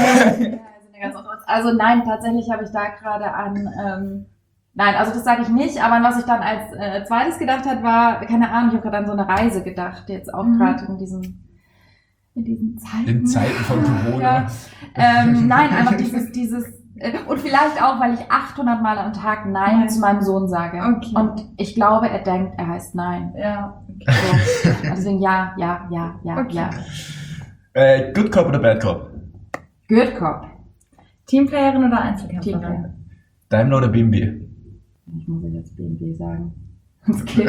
Speaker 2: Also nein, tatsächlich habe ich da gerade an, nein, also das sage ich nicht, aber an was ich dann als zweites gedacht habe, war, keine Ahnung, ich habe gerade an so eine Reise gedacht, jetzt auch gerade in diesen Zeiten.
Speaker 4: In Zeiten von Corona.
Speaker 2: Ja. Nein, einfach dieses und vielleicht auch, weil ich 800 Mal am Tag Nein zu meinem Sohn sage.
Speaker 3: Okay.
Speaker 2: Und ich glaube, er denkt, er heißt Nein.
Speaker 3: Ja.
Speaker 2: So. Deswegen ja.
Speaker 3: Okay.
Speaker 4: Good Cop oder Bad Cop?
Speaker 2: Good Cop.
Speaker 3: Teamplayerin oder Einzelkämpferin?
Speaker 2: Teamplayer.
Speaker 4: Daimler oder BMW?
Speaker 2: Ich muss jetzt BMW sagen. Okay.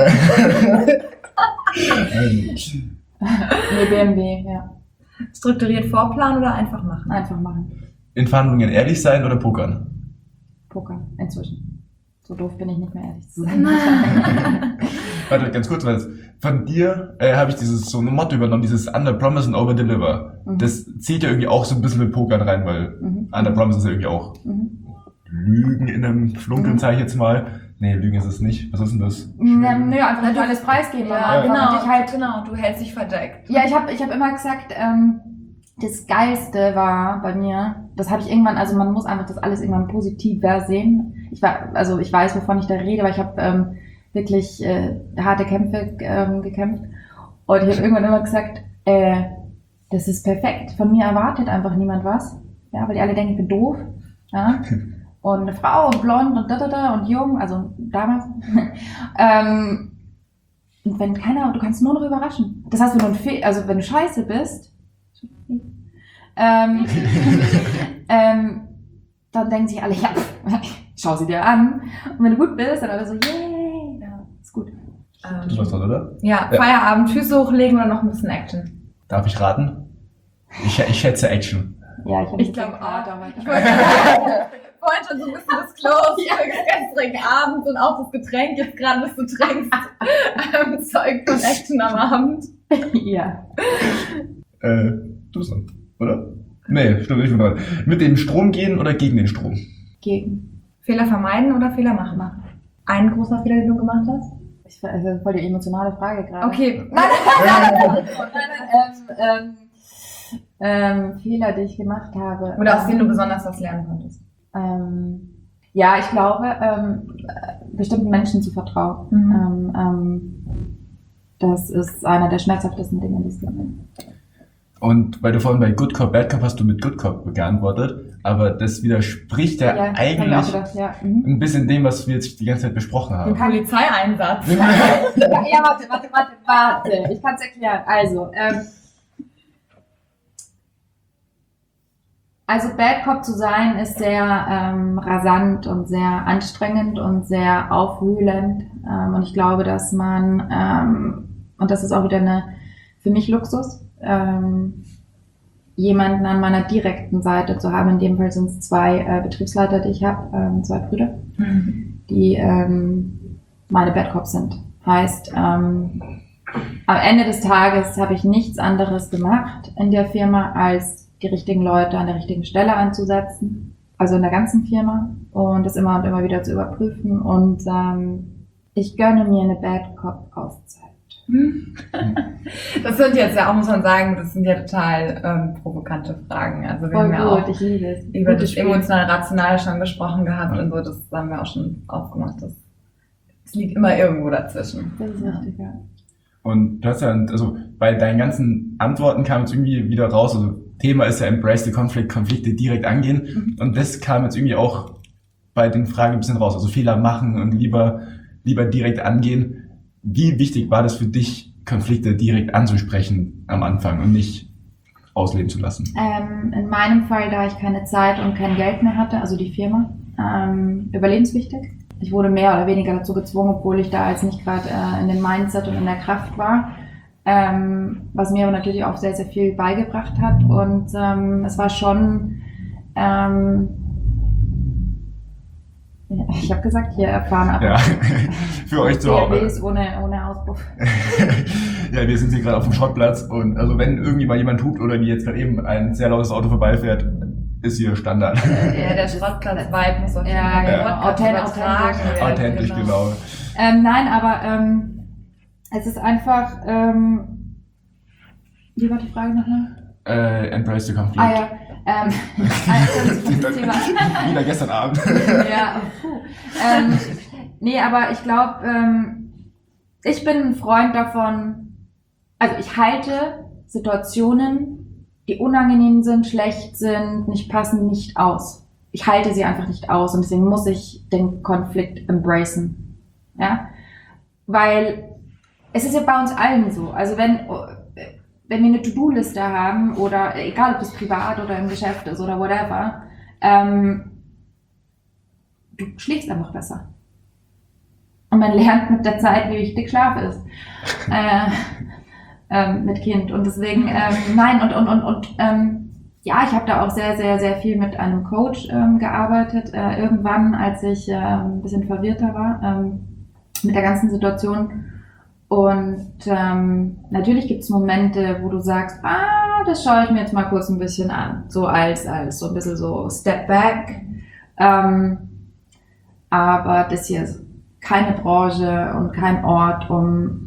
Speaker 2: Nee, BMW, ja.
Speaker 3: Strukturiert vorplanen oder einfach machen?
Speaker 2: Einfach machen.
Speaker 4: In Verhandlungen ehrlich sein oder pokern?
Speaker 2: Poker, inzwischen. So doof bin ich nicht mehr, ehrlich zu sein.
Speaker 4: Warte, ganz kurz, weil von dir habe ich dieses so ein Motto übernommen, dieses Under Promise and Over Deliver.
Speaker 2: Mhm.
Speaker 4: Das zählt ja irgendwie auch so ein bisschen mit Pokern rein, weil Under Promise ist ja irgendwie auch Lügen in einem Flunkeln, sage ich jetzt mal. Nee, Lügen ist es nicht. Was ist denn das?
Speaker 2: Nö, einfach nicht alles preisgeben.
Speaker 3: Ja,
Speaker 2: Genau.
Speaker 3: genau, du hältst dich verdeckt.
Speaker 2: Ja, ich hab immer gesagt, das Geilste war bei mir, das habe ich irgendwann, also man muss einfach das alles irgendwann positiver sehen. Ich weiß, wovon ich da rede, weil ich habe wirklich harte Kämpfe gekämpft. Und ich habe irgendwann immer gesagt, das ist perfekt. Von mir erwartet einfach niemand was. Ja, weil die alle denken, ich bin doof. Ja. Und eine Frau und blond und und jung, also damals. Und wenn du kannst nur noch überraschen. Das heißt, wenn du scheiße bist, dann denken sich alle, ja, schau sie dir an. Und wenn du gut bist, dann alle so, yay, ja, ist gut.
Speaker 4: Du warst dran, oder?
Speaker 3: Ja,
Speaker 4: Ja.
Speaker 3: Feierabend, Füße hochlegen oder noch ein bisschen Action?
Speaker 4: Darf ich raten? Ich schätze Action.
Speaker 2: Ja, ich habe
Speaker 3: Ich glaube auch.
Speaker 2: aber
Speaker 3: Ich wollte vorhin schon so ein bisschen disclosed für den gestrigen Abend und auch das Getränk jetzt gerade, das du trinkst, Zeug von Action am Abend.
Speaker 2: ja.
Speaker 4: Du bist dran, oder? Nee, stimmt, ich bin dran. Mit dem Strom gehen oder gegen den Strom?
Speaker 2: Gegen.
Speaker 3: Fehler vermeiden oder Fehler machen? Ein großer Fehler, den du gemacht hast?
Speaker 2: Das ist voll die emotionale Frage gerade.
Speaker 3: Okay.
Speaker 2: Fehler, die ich gemacht habe.
Speaker 3: Oder aus denen du besonders was lernen konntest.
Speaker 2: Ja, ich glaube, bestimmten Menschen zu vertrauen. Das ist einer der schmerzhaftesten Dinge, die es gibt.
Speaker 4: Und weil du vorhin bei Good Cop, Bad Cop hast du mit Good Cop geantwortet, aber das widerspricht ja,
Speaker 2: das hab ich auch
Speaker 4: eigentlich
Speaker 2: gedacht, ja.
Speaker 4: ein bisschen dem, was wir jetzt die ganze Zeit besprochen
Speaker 3: Den
Speaker 4: haben.
Speaker 3: Polizeieinsatz.
Speaker 2: Ja, warte. Ich kann es erklären. Also Bad Cop zu sein ist sehr rasant und sehr anstrengend und sehr aufwühlend. Und ich glaube, dass man, und das ist auch wieder für mich Luxus, jemanden an meiner direkten Seite zu haben. In dem Fall sind es 2 Betriebsleiter, die ich habe, 2 Brüder, die meine Bad Cops sind. Heißt, am Ende des Tages habe ich nichts anderes gemacht in der Firma, als die richtigen Leute an der richtigen Stelle anzusetzen, also in der ganzen Firma, und das immer und immer wieder zu überprüfen. Und ich gönne mir eine Bad Cop Auszeit.
Speaker 3: Das sind jetzt ja auch, muss man sagen, das sind ja total provokante Fragen. Also wir haben ja auch
Speaker 2: ich liebe es.
Speaker 3: über das
Speaker 2: Spiel.
Speaker 3: emotional-rationale schon gesprochen gehabt
Speaker 4: Ja.
Speaker 3: und so, das haben wir auch schon aufgemacht. Es liegt immer irgendwo dazwischen.
Speaker 2: Das ist richtig, ja.
Speaker 4: Und du hast ja, also bei deinen ganzen Antworten kam jetzt irgendwie wieder raus, also Thema ist ja Embrace the Conflict, Konflikte direkt angehen. Und das kam jetzt irgendwie auch bei den Fragen ein bisschen raus, also Fehler machen und lieber direkt angehen. Wie wichtig war das für dich, Konflikte direkt anzusprechen am Anfang und nicht ausleben zu lassen?
Speaker 2: In meinem Fall, da ich keine Zeit und kein Geld mehr hatte, also die Firma, überlebenswichtig. Ich wurde mehr oder weniger dazu gezwungen, obwohl ich da als nicht gerade in dem Mindset und in der Kraft war, was mir aber natürlich auch sehr, sehr viel beigebracht hat. Und es war schon, ich habe gesagt, hier erfahren ab.
Speaker 4: Ja, für euch zu Hause.
Speaker 2: DRWs ohne Auspuff.
Speaker 4: Ja, wir sind hier gerade auf dem Schrottplatz und also wenn irgendwie mal jemand hupt oder wie jetzt gerade eben ein sehr lautes Auto vorbeifährt, ist hier Standard.
Speaker 3: Ja, der Schrottplatz-Vibe muss auf jeden
Speaker 2: Ja,
Speaker 3: Fall
Speaker 2: genau.
Speaker 3: Podcast übertragen werden.
Speaker 4: Authentisch, genau.
Speaker 2: Nein, aber es ist einfach, wie war die Frage nochmal?
Speaker 4: Embrace the Conflict.
Speaker 2: Ah ja, das Thema.
Speaker 4: Wieder gestern Abend.
Speaker 2: Ja, nee, aber ich glaube, ich bin ein Freund davon, also ich halte Situationen, die unangenehm sind, schlecht sind, nicht passen, nicht aus. Ich halte sie einfach nicht aus und deswegen muss ich den Konflikt embracen. Ja? Weil es ist ja bei uns allen so. Also wenn wir eine To-Do-Liste haben oder egal ob das privat oder im Geschäft ist oder whatever, du schläfst einfach besser. Und man lernt mit der Zeit, wie wichtig Schlaf ist. Mit Kind. Und deswegen, nein, und ja, ich habe da auch sehr, sehr, sehr viel mit einem Coach gearbeitet. Irgendwann, als ich ein bisschen verwirrter war mit der ganzen Situation. Und natürlich gibt es Momente, wo du sagst, das schaue ich mir jetzt mal kurz ein bisschen an. So als so ein bisschen so Step Back. Aber das hier ist keine Branche und kein Ort, um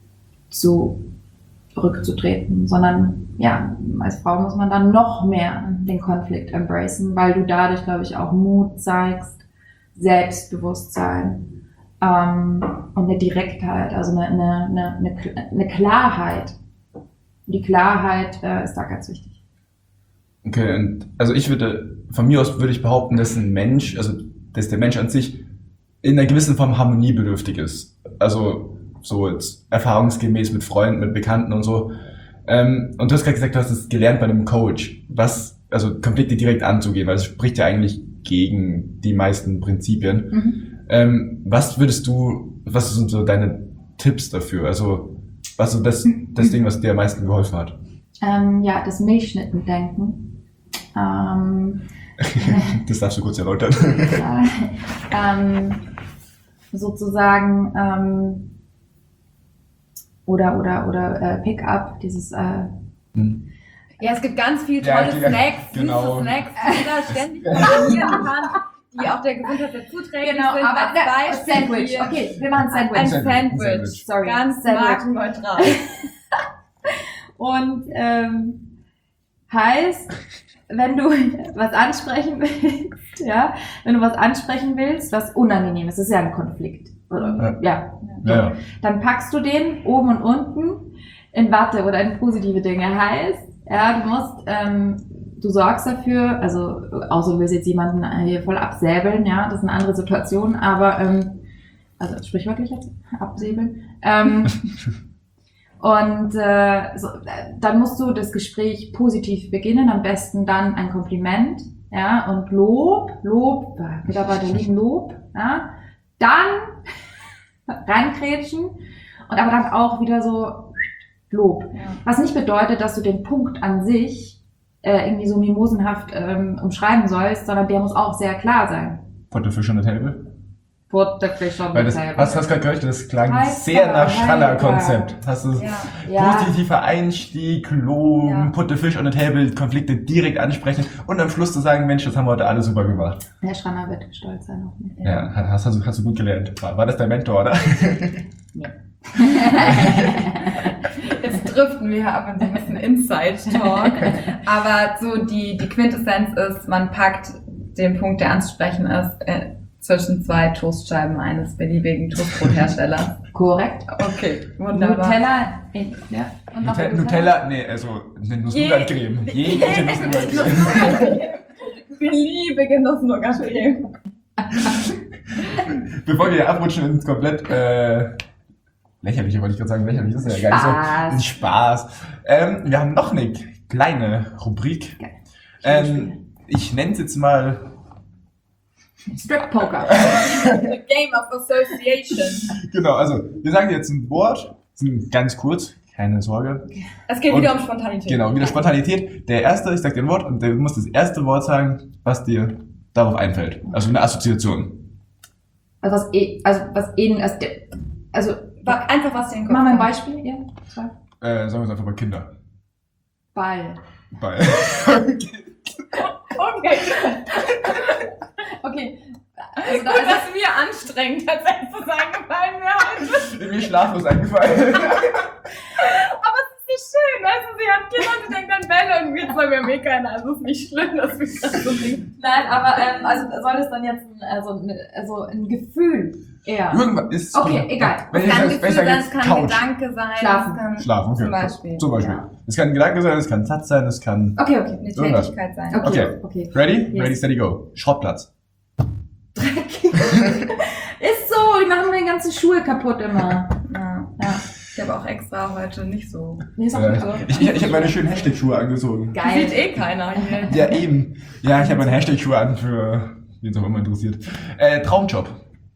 Speaker 2: zurückzutreten, sondern ja, als Frau muss man dann noch mehr den Konflikt embracen, weil du dadurch, glaube ich, auch Mut zeigst, Selbstbewusstsein und eine Direktheit, also eine Klarheit. Die Klarheit ist da ganz wichtig.
Speaker 4: Okay, und also von mir aus würde ich behaupten, dass dass der Mensch an sich in einer gewissen Form harmoniebedürftig ist. Also so jetzt erfahrungsgemäß mit Freunden, mit Bekannten und so. Und du hast gerade gesagt, du hast es gelernt bei einem Coach, also Konflikte direkt anzugehen, weil es spricht ja eigentlich gegen die meisten Prinzipien. Was sind so deine Tipps dafür? Also, was so das Ding, was dir am meisten geholfen hat?
Speaker 2: Das Milchschnittendenken.
Speaker 4: Das darfst du kurz erläutern.
Speaker 2: Sozusagen, oder Pick-up, dieses,
Speaker 3: Ja, es gibt ganz viele tolle Snacks,
Speaker 4: genau.
Speaker 3: süße Snacks, die jeder ständig konsumieren kann, die auch der Gesundheit dazu träglich sind.
Speaker 2: aber
Speaker 3: Als Beispiel
Speaker 2: Sandwich.
Speaker 3: hier
Speaker 2: Okay, wir machen Sandwich.
Speaker 3: Ein
Speaker 4: Sandwich.
Speaker 3: Sandwich.
Speaker 2: Sorry.
Speaker 3: Ganz
Speaker 2: Sandwich.
Speaker 3: markenneutral.
Speaker 2: Und heißt, wenn du was ansprechen willst, was unangenehm ist, das ist ja ein Konflikt. Oder,
Speaker 4: Ja.
Speaker 2: Dann packst du den oben und unten in Watte oder in positive Dinge. Heißt, du sorgst dafür, also außer du willst jetzt jemanden hier voll absäbeln, ja, das ist eine andere Situation, aber also sprichwörtlich jetzt, absäbeln. Dann musst du das Gespräch positiv beginnen, am besten dann ein Kompliment, ja, und Lob, Mitarbeiter lieben Lob, ja, dann reinkrätschen und aber dann auch wieder so Lob.
Speaker 3: Ja.
Speaker 2: Was nicht bedeutet, dass du den Punkt an sich irgendwie so mimosenhaft umschreiben sollst, sondern der muss auch sehr klar sein.
Speaker 4: Put the fish on the table.
Speaker 2: Put the fish on
Speaker 4: Weil
Speaker 2: the table.
Speaker 4: was hast du gerade gehört? Das klang
Speaker 2: Hyper,
Speaker 4: sehr nach Schranner-Konzept.
Speaker 2: hyper.
Speaker 4: Hast du
Speaker 2: Ja.
Speaker 4: positiver Einstieg, Lob,
Speaker 3: Ja.
Speaker 4: put the fish on the table, Konflikte direkt ansprechen und am Schluss zu sagen, Mensch, das haben wir heute alle super gemacht.
Speaker 2: Der Schranner wird stolz sein auf mich.
Speaker 4: Ja, hast du gut gelernt. War das dein Mentor, oder?
Speaker 2: Nee.
Speaker 3: Jetzt driften wir ab in so ein bisschen Inside-Talk. Aber so die Quintessenz ist, man packt den Punkt, der anzusprechen ist, zwischen zwei Toastscheiben eines beliebigen Toastbrotherstellers.
Speaker 2: Korrekt.
Speaker 3: Okay, wunderbar.
Speaker 2: Nutella. Ja. Und noch
Speaker 4: Nutella, nee, also eine Nuss-Nougat-Creme. Jegliche Nuss-Nougat-Creme.
Speaker 3: Beliebige Nuss-Nougat-Creme.
Speaker 4: Bevor wir hier abrutschen ins komplett lächerliche, wollte ich gerade sagen, lächerlich ist ja gar nicht so. Ein Spaß. Wir haben noch eine kleine Rubrik. Ich nenne es jetzt mal
Speaker 2: Strip Poker.
Speaker 3: The Game of Association.
Speaker 4: Genau, also wir sagen dir jetzt ein Wort, sind ganz kurz, keine Sorge.
Speaker 3: Es geht wieder um Spontanität.
Speaker 4: Genau, wieder Spontanität. Ich sag dir ein Wort und du musst das erste Wort sagen, was dir darauf einfällt. Also eine Assoziation.
Speaker 2: Also
Speaker 3: Einfach was dir in den Kopf
Speaker 2: mach mal ein
Speaker 3: kommt.
Speaker 2: Beispiel, ja.
Speaker 4: Sagen wir es einfach mal Kinder.
Speaker 2: Ball.
Speaker 4: Ball.
Speaker 3: Okay.
Speaker 2: Okay. Also
Speaker 3: Gut, dass mir anstrengend tatsächlich zu sein gefallen mir heute.
Speaker 4: Mir schlaflos eingefallen.
Speaker 3: Aber es ist so schön, weißt du, sie hat Kinder und sie denkt an Bälle und wir zwei, wir haben eh keine, also es ist nicht schlimm, dass wir gerade so denken.
Speaker 2: Nein, aber also soll es dann jetzt ein Gefühl eher.
Speaker 4: Irgendwas ist.
Speaker 2: Okay, egal.
Speaker 4: Wenn
Speaker 3: Es
Speaker 4: ich
Speaker 3: kann
Speaker 4: sag,
Speaker 3: Gefühl sein, es kann
Speaker 4: Couch.
Speaker 3: Gedanke sein,
Speaker 2: Schlafen.
Speaker 3: es kann
Speaker 4: Schlafen, okay.
Speaker 3: zum Beispiel.
Speaker 4: Zum Beispiel.
Speaker 2: Ja.
Speaker 4: Es kann ein Gedanke sein, es kann ein Satz sein, es kann.
Speaker 2: Okay.
Speaker 3: Eine
Speaker 4: Irgendwas.
Speaker 3: Tätigkeit sein.
Speaker 2: Okay.
Speaker 4: Ready?
Speaker 2: Yes.
Speaker 4: Ready, steady, go. Schrottplatz.
Speaker 2: Ist so, die machen mir die ganzen Schuhe kaputt immer.
Speaker 3: Ja.
Speaker 2: Ja.
Speaker 3: Ich habe auch extra heute nicht so.
Speaker 2: Nee, ist auch gut so.
Speaker 4: Ich habe meine schönen Hashtag-Schuhe angezogen.
Speaker 2: Geil.
Speaker 3: Sieht eh keiner hier.
Speaker 4: Ja, eben. Ja, ich habe meine Hashtag-Schuhe an für wen es auch immer interessiert. Traumjob.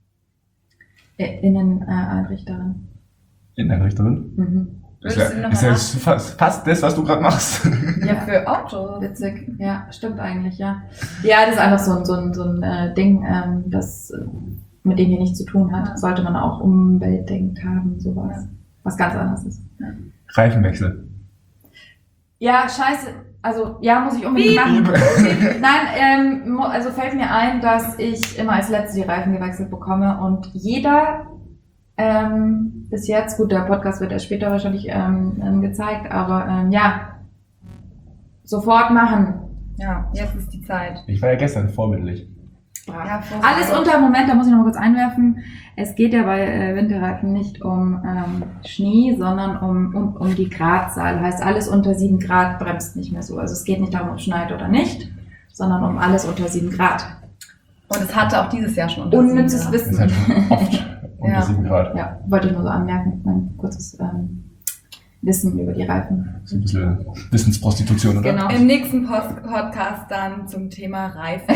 Speaker 2: Inneneinrichterin.
Speaker 4: Inneneinrichterin.
Speaker 2: Mhm.
Speaker 4: Ist
Speaker 3: Würdest du noch
Speaker 4: ja fast das, was du gerade machst.
Speaker 3: Ja, für Autos.
Speaker 2: Witzig. Ja, stimmt eigentlich, ja. Ja, das ist einfach so ein Ding, das mit dem hier nichts zu tun hat.
Speaker 3: Ja.
Speaker 2: Sollte man auch umweltdenkend haben, sowas.
Speaker 3: Ja.
Speaker 2: Was ganz anderes ist.
Speaker 4: Reifenwechsel.
Speaker 2: Ja, scheiße. Also, ja, muss ich unbedingt machen. Nein, also fällt mir ein, dass ich immer als Letzte die Reifen gewechselt bekomme und jeder bis jetzt, gut, der Podcast wird erst später wahrscheinlich gezeigt, aber ja, sofort machen.
Speaker 3: Ja, jetzt ist die Zeit.
Speaker 4: Ich war ja gestern vorbildlich.
Speaker 3: Ja,
Speaker 2: Alles unter Moment, da muss ich noch mal kurz einwerfen. Es geht ja bei Winterreifen nicht um Schnee, sondern um die Gradzahl. Heißt, alles unter 7 Grad bremst nicht mehr so. Also es geht nicht darum, ob es schneit oder nicht, sondern um alles unter 7 Grad.
Speaker 3: Und es hatte auch dieses Jahr schon unter
Speaker 2: Unnützes
Speaker 3: 7 Grad.
Speaker 4: Das ist
Speaker 2: Wissen.
Speaker 4: halt schon oft unter
Speaker 3: Ja.
Speaker 4: 7 Grad.
Speaker 2: Ja, wollte ich nur so anmerken. Ein kurzes wissen über die Reifen.
Speaker 4: So ein bisschen Wissensprostitution, oder?
Speaker 2: Genau.
Speaker 3: Im nächsten Podcast dann zum Thema Reifen.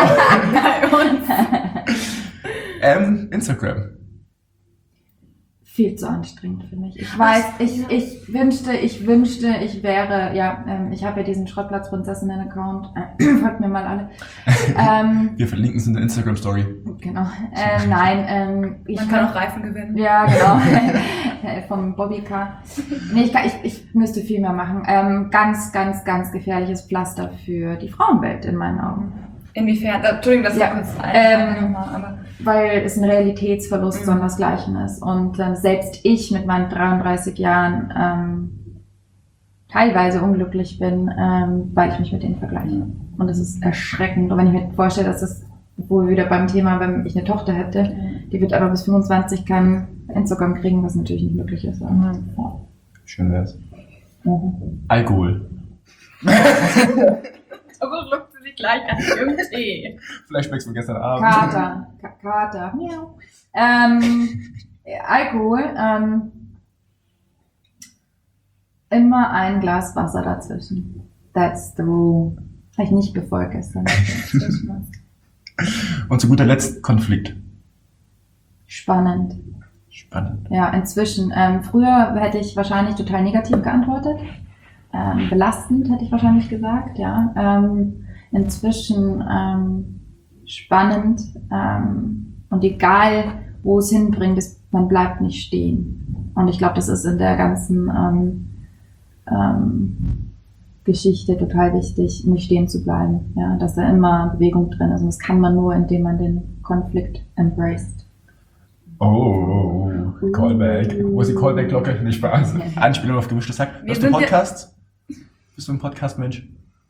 Speaker 3: Bei uns.
Speaker 4: Instagram.
Speaker 2: Viel zu anstrengend für mich. Ich weiß, ich wünschte, ich wäre, ich habe ja diesen Schrottplatz-Prinzessinnen-Account, folgt mir mal alle.
Speaker 4: Wir verlinken es in der Instagram-Story.
Speaker 2: Genau.
Speaker 3: Man kann auch Reifen gewinnen.
Speaker 2: Ja, genau. Vom Bobbycar. Nee, ich müsste viel mehr machen. Ganz, ganz, ganz gefährliches Pflaster für die Frauenwelt in meinen Augen.
Speaker 3: Inwiefern? Entschuldigung, dass ich kurz aber
Speaker 2: weil es ein Realitätsverlust sondersgleichen ist. Und selbst ich mit meinen 33 Jahren teilweise unglücklich bin, weil ich mich mit denen vergleiche. Und es ist erschreckend. Und wenn ich mir vorstelle, dass das, wo wir wieder beim Thema, wenn ich eine Tochter hätte, die wird aber bis 25 kein Instagram kriegen, was natürlich nicht möglich ist. Ja.
Speaker 4: Schön wär's. Alkohol.
Speaker 3: aber schluckt sie sich gleich an ihrem Tee.
Speaker 4: Flashbacks von gestern Abend.
Speaker 2: Kater. Miau. Alkohol. Immer ein Glas Wasser dazwischen. That's the rule. Habe ich nicht befolgt gestern.
Speaker 4: Und zu guter Letzt Konflikt.
Speaker 2: Spannend. Ja, inzwischen. Früher hätte ich wahrscheinlich total negativ geantwortet. Belastend hätte ich wahrscheinlich gesagt, ja. Inzwischen spannend und egal, wo es hinbringt, man bleibt nicht stehen. Und ich glaube, das ist in der ganzen Geschichte total wichtig, nicht stehen zu bleiben, ja, dass da immer Bewegung drin ist. Und das kann man nur, indem man den Konflikt embraced.
Speaker 4: Oh, Callback. Wo ist die Callback-Glocke? Nicht Spaß. Anspielung auf gemischtes Hack. Hörst du Podcasts? Bist du ein Podcast-Mensch?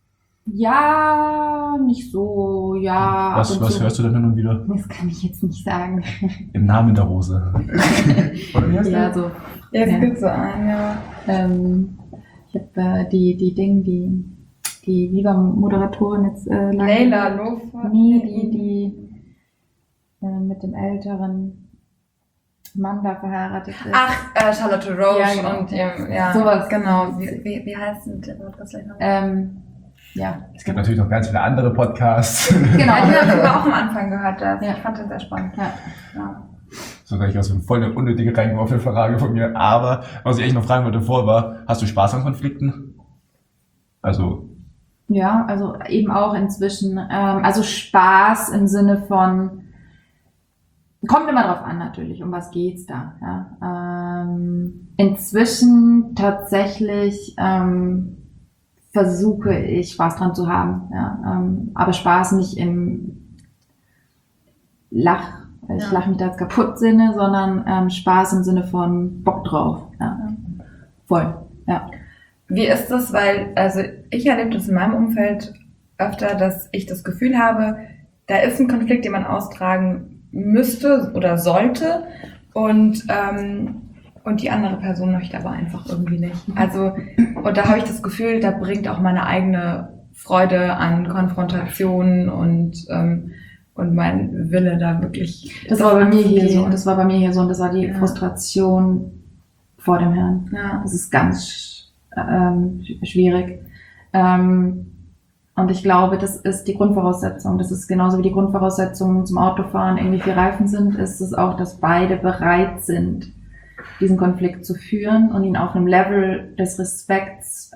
Speaker 2: Ja, nicht so, ja.
Speaker 4: Was hörst du denn hin und wieder?
Speaker 2: Das kann ich jetzt nicht sagen.
Speaker 4: Im Namen der Rose. Oder wie heißt
Speaker 2: Ja,
Speaker 4: der?
Speaker 2: so.
Speaker 3: Ja, es
Speaker 2: Ja.
Speaker 3: gibt so einen, ja.
Speaker 2: Ich habe die Viva-Moderatorin jetzt lange.
Speaker 3: Leila Lofer.
Speaker 2: Nee, die mit dem älteren Mann da verheiratet ist.
Speaker 3: Ach, Charlotte Roche
Speaker 2: Ja, genau.
Speaker 3: und ihrem, ja.
Speaker 2: Sowas.
Speaker 3: Genau. Wie heißt denn der Podcast?
Speaker 2: Ja.
Speaker 4: Es gibt natürlich noch ganz viele andere Podcasts.
Speaker 2: Genau.
Speaker 3: Ja, den habe ich auch am Anfang gehört.
Speaker 2: Ja.
Speaker 3: Ich fand den sehr spannend. Ja.
Speaker 4: So gleich aus voll eine unnötige reingeworfene Frage von mir. Aber was ich echt noch fragen wollte davor war, hast du Spaß an Konflikten? Also.
Speaker 2: Ja, also eben auch inzwischen, also Spaß im Sinne von, kommt immer drauf an natürlich, um was geht's da. Ja. Inzwischen tatsächlich versuche ich Spaß dran zu haben, ja. Aber Spaß nicht im ich lache mich da jetzt kaputt Sinne, sondern Spaß im Sinne von Bock drauf. Ja. Voll, ja.
Speaker 3: Wie ist das? Weil, also ich erlebe das in meinem Umfeld öfter, dass ich das Gefühl habe, da ist ein Konflikt, den man austragen müsste oder sollte und die andere Person möchte aber einfach irgendwie nicht. Also, und da habe ich das Gefühl, da bringt auch meine eigene Freude an Konfrontation und mein Wille da wirklich.
Speaker 2: Das war bei mir hier so.
Speaker 3: anzugehen.
Speaker 2: Das war bei mir hier so und das war die
Speaker 3: Ja.
Speaker 2: Frustration vor dem Herrn.
Speaker 3: Ja.
Speaker 2: Das ist ganz schwierig. Und ich glaube, das ist die Grundvoraussetzung. Das ist genauso wie die Grundvoraussetzung zum Autofahren irgendwie 4 Reifen sind, ist es auch, dass beide bereit sind, diesen Konflikt zu führen und ihn auf einem Level des Respekts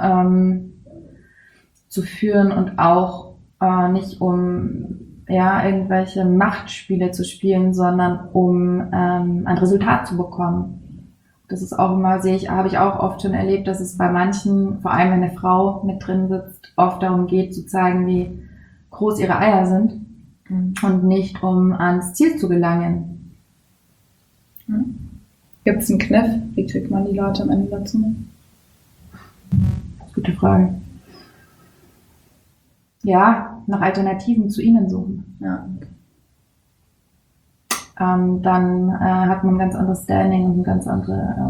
Speaker 2: zu führen und auch nicht um irgendwelche Machtspiele zu spielen, sondern um ein Resultat zu bekommen. Das ist auch immer, habe ich auch oft schon erlebt, dass es bei manchen, vor allem wenn eine Frau mit drin sitzt, oft darum geht, zu zeigen, wie groß ihre Eier sind und nicht um ans Ziel zu gelangen.
Speaker 3: Gibt es einen Kniff? Wie kriegt man die Leute am Ende dazu?
Speaker 2: Gute Frage. Ja, nach Alternativen zu ihnen suchen.
Speaker 3: Ja.
Speaker 2: Dann hat man ein ganz anderes Standing und eine ganz andere,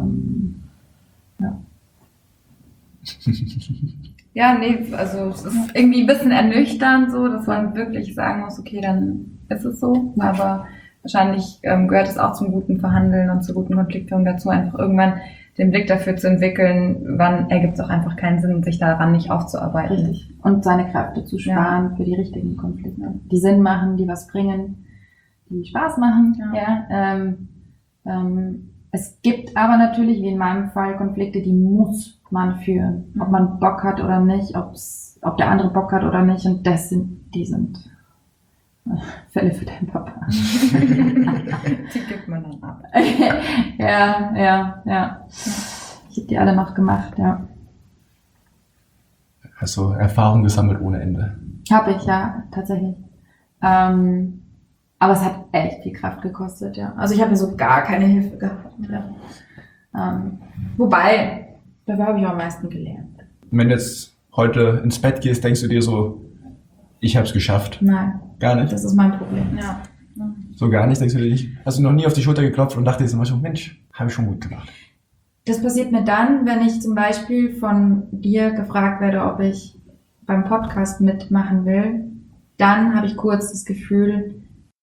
Speaker 3: Ja, nee, also es ist irgendwie ein bisschen ernüchternd so, dass man wirklich sagen muss, okay, dann ist es so. Aber wahrscheinlich gehört es auch zum guten Verhandeln und zur guten Konfliktführung dazu, einfach irgendwann den Blick dafür zu entwickeln, wann ergibt es auch einfach keinen Sinn, sich daran nicht aufzuarbeiten.
Speaker 2: Richtig. Und seine Kräfte zu sparen für die richtigen Konflikte. Die Sinn machen, die was bringen, die Spaß machen. Es gibt aber natürlich, wie in meinem Fall, Konflikte, die muss man führen. Ob man Bock hat oder nicht, ob der andere Bock hat oder nicht. Und die sind Fälle für deinen Papa.
Speaker 3: Die gibt man dann ab.
Speaker 2: Ja. Ich habe die alle noch gemacht, ja.
Speaker 4: Hast du Erfahrung gesammelt ohne Ende?
Speaker 2: Habe ich, ja, tatsächlich. Aber es hat echt viel Kraft gekostet, ja. Also ich habe mir so gar keine Hilfe gehabt. Ja. Wobei, dafür habe ich auch am meisten gelernt.
Speaker 4: Wenn du jetzt heute ins Bett gehst, denkst du dir so, ich habe es geschafft?
Speaker 2: Nein.
Speaker 4: Gar nicht?
Speaker 2: Das ist mein Problem. Ja.
Speaker 4: So gar nicht, denkst du dir nicht? Hast du noch nie auf die Schulter geklopft und dachtest immer so, Mensch, habe ich schon gut gemacht?
Speaker 2: Das passiert mir dann, wenn ich zum Beispiel von dir gefragt werde, ob ich beim Podcast mitmachen will. Dann habe ich kurz das Gefühl,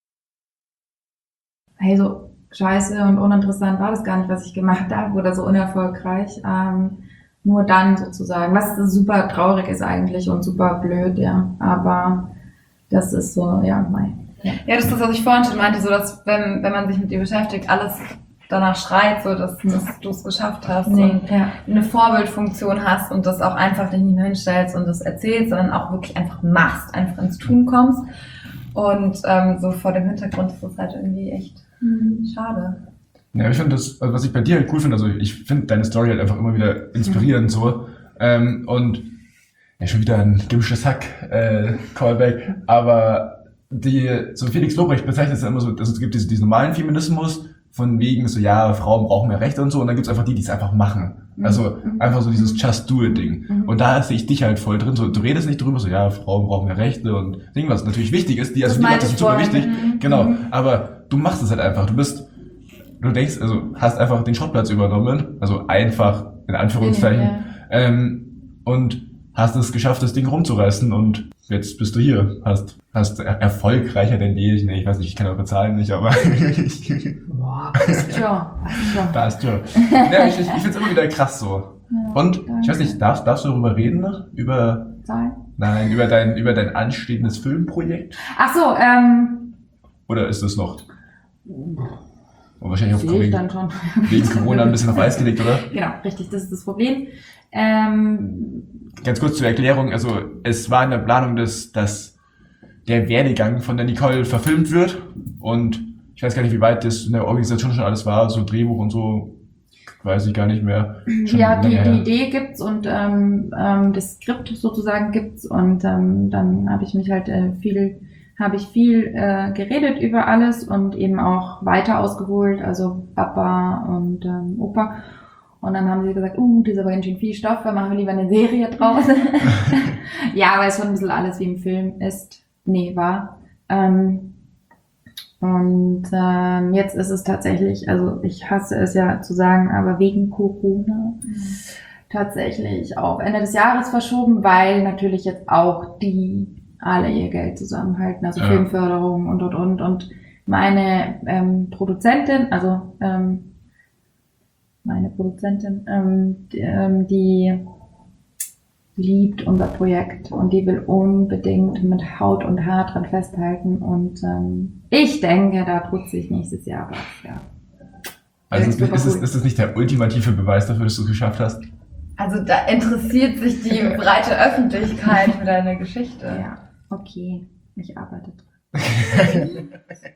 Speaker 2: hey, so scheiße und uninteressant war das gar nicht, was ich gemacht habe oder so unerfolgreich. Nur dann sozusagen, was super traurig ist eigentlich und super blöd, ja. Aber das ist so, ja,
Speaker 3: Ja, das ist das, was ich vorhin schon meinte, so dass wenn man sich mit dir beschäftigt, alles danach schreit, so dass du es geschafft hast und eine Vorbildfunktion hast und das auch einfach dich nicht nur hinstellst und das erzählst, sondern auch wirklich einfach machst, einfach ins Tun kommst. Und so vor dem Hintergrund ist das halt irgendwie echt schade.
Speaker 4: Ja, ich finde das, also was ich bei dir halt cool finde, also ich finde deine Story halt einfach immer wieder inspirierend so. Und ja, schon wieder ein gemischtes Hack Callback, aber so Felix Lobrecht bezeichnet es ja immer so, dass es gibt diesen normalen Feminismus, von wegen so, ja, Frauen brauchen mehr Rechte und so, und dann gibt's einfach die es einfach machen. Also einfach so dieses Just Do It Ding. Und da sehe ich dich halt voll drin, so, du redest nicht drüber, so, ja, Frauen brauchen mehr Rechte und Ding, was natürlich wichtig ist, die Leute sind super wichtig, genau, aber du machst es halt einfach, du denkst, also hast einfach den Schrottplatz übernommen, also einfach, in Anführungszeichen, und hast es geschafft, das Ding rumzureißen und jetzt bist du hier, hast erfolgreicher denn je, nee, ich weiß nicht, ich kann eure Zahlen nicht, aber passt schon. Ja, ich find's immer wieder krass so. Ja, und, ich weiß nicht, darfst du darüber reden noch? Über dein anstehendes Filmprojekt?
Speaker 2: Ach so,
Speaker 4: oder ist das noch? Und wahrscheinlich
Speaker 2: dann schon.
Speaker 4: Wegen Corona ein bisschen auf Eis gelegt, oder?
Speaker 2: Genau, richtig, das ist das Problem.
Speaker 4: Ganz kurz zur Erklärung, also es war in der Planung, dass der Werdegang von der Nicole verfilmt wird und ich weiß gar nicht, wie weit das in der Organisation schon alles war, so Drehbuch und so, weiß ich gar nicht mehr.
Speaker 2: Ja, die Idee gibt's und das Skript sozusagen gibt's und dann habe ich mich halt viel geredet über alles und eben auch weiter ausgeholt, also Papa und Opa. Und dann haben sie gesagt, das ist aber ganz schön viel Stoff, da machen wir lieber eine Serie draus. Ja, weil es schon ein bisschen alles wie im Film war. Jetzt ist es tatsächlich, also ich hasse es ja zu sagen, aber wegen Corona tatsächlich auf Ende des Jahres verschoben, weil natürlich jetzt auch die alle ihr Geld zusammenhalten, also Filmförderung und meine Produzentin, die liebt unser Projekt und die will unbedingt mit Haut und Haar dran festhalten und ich denke, da tut sich nächstes Jahr was, ja.
Speaker 4: Also ist es nicht der ultimative Beweis dafür, dass du es geschafft hast?
Speaker 3: Also da interessiert sich die breite Öffentlichkeit für deine Geschichte.
Speaker 2: Ja, okay, ich arbeite dran.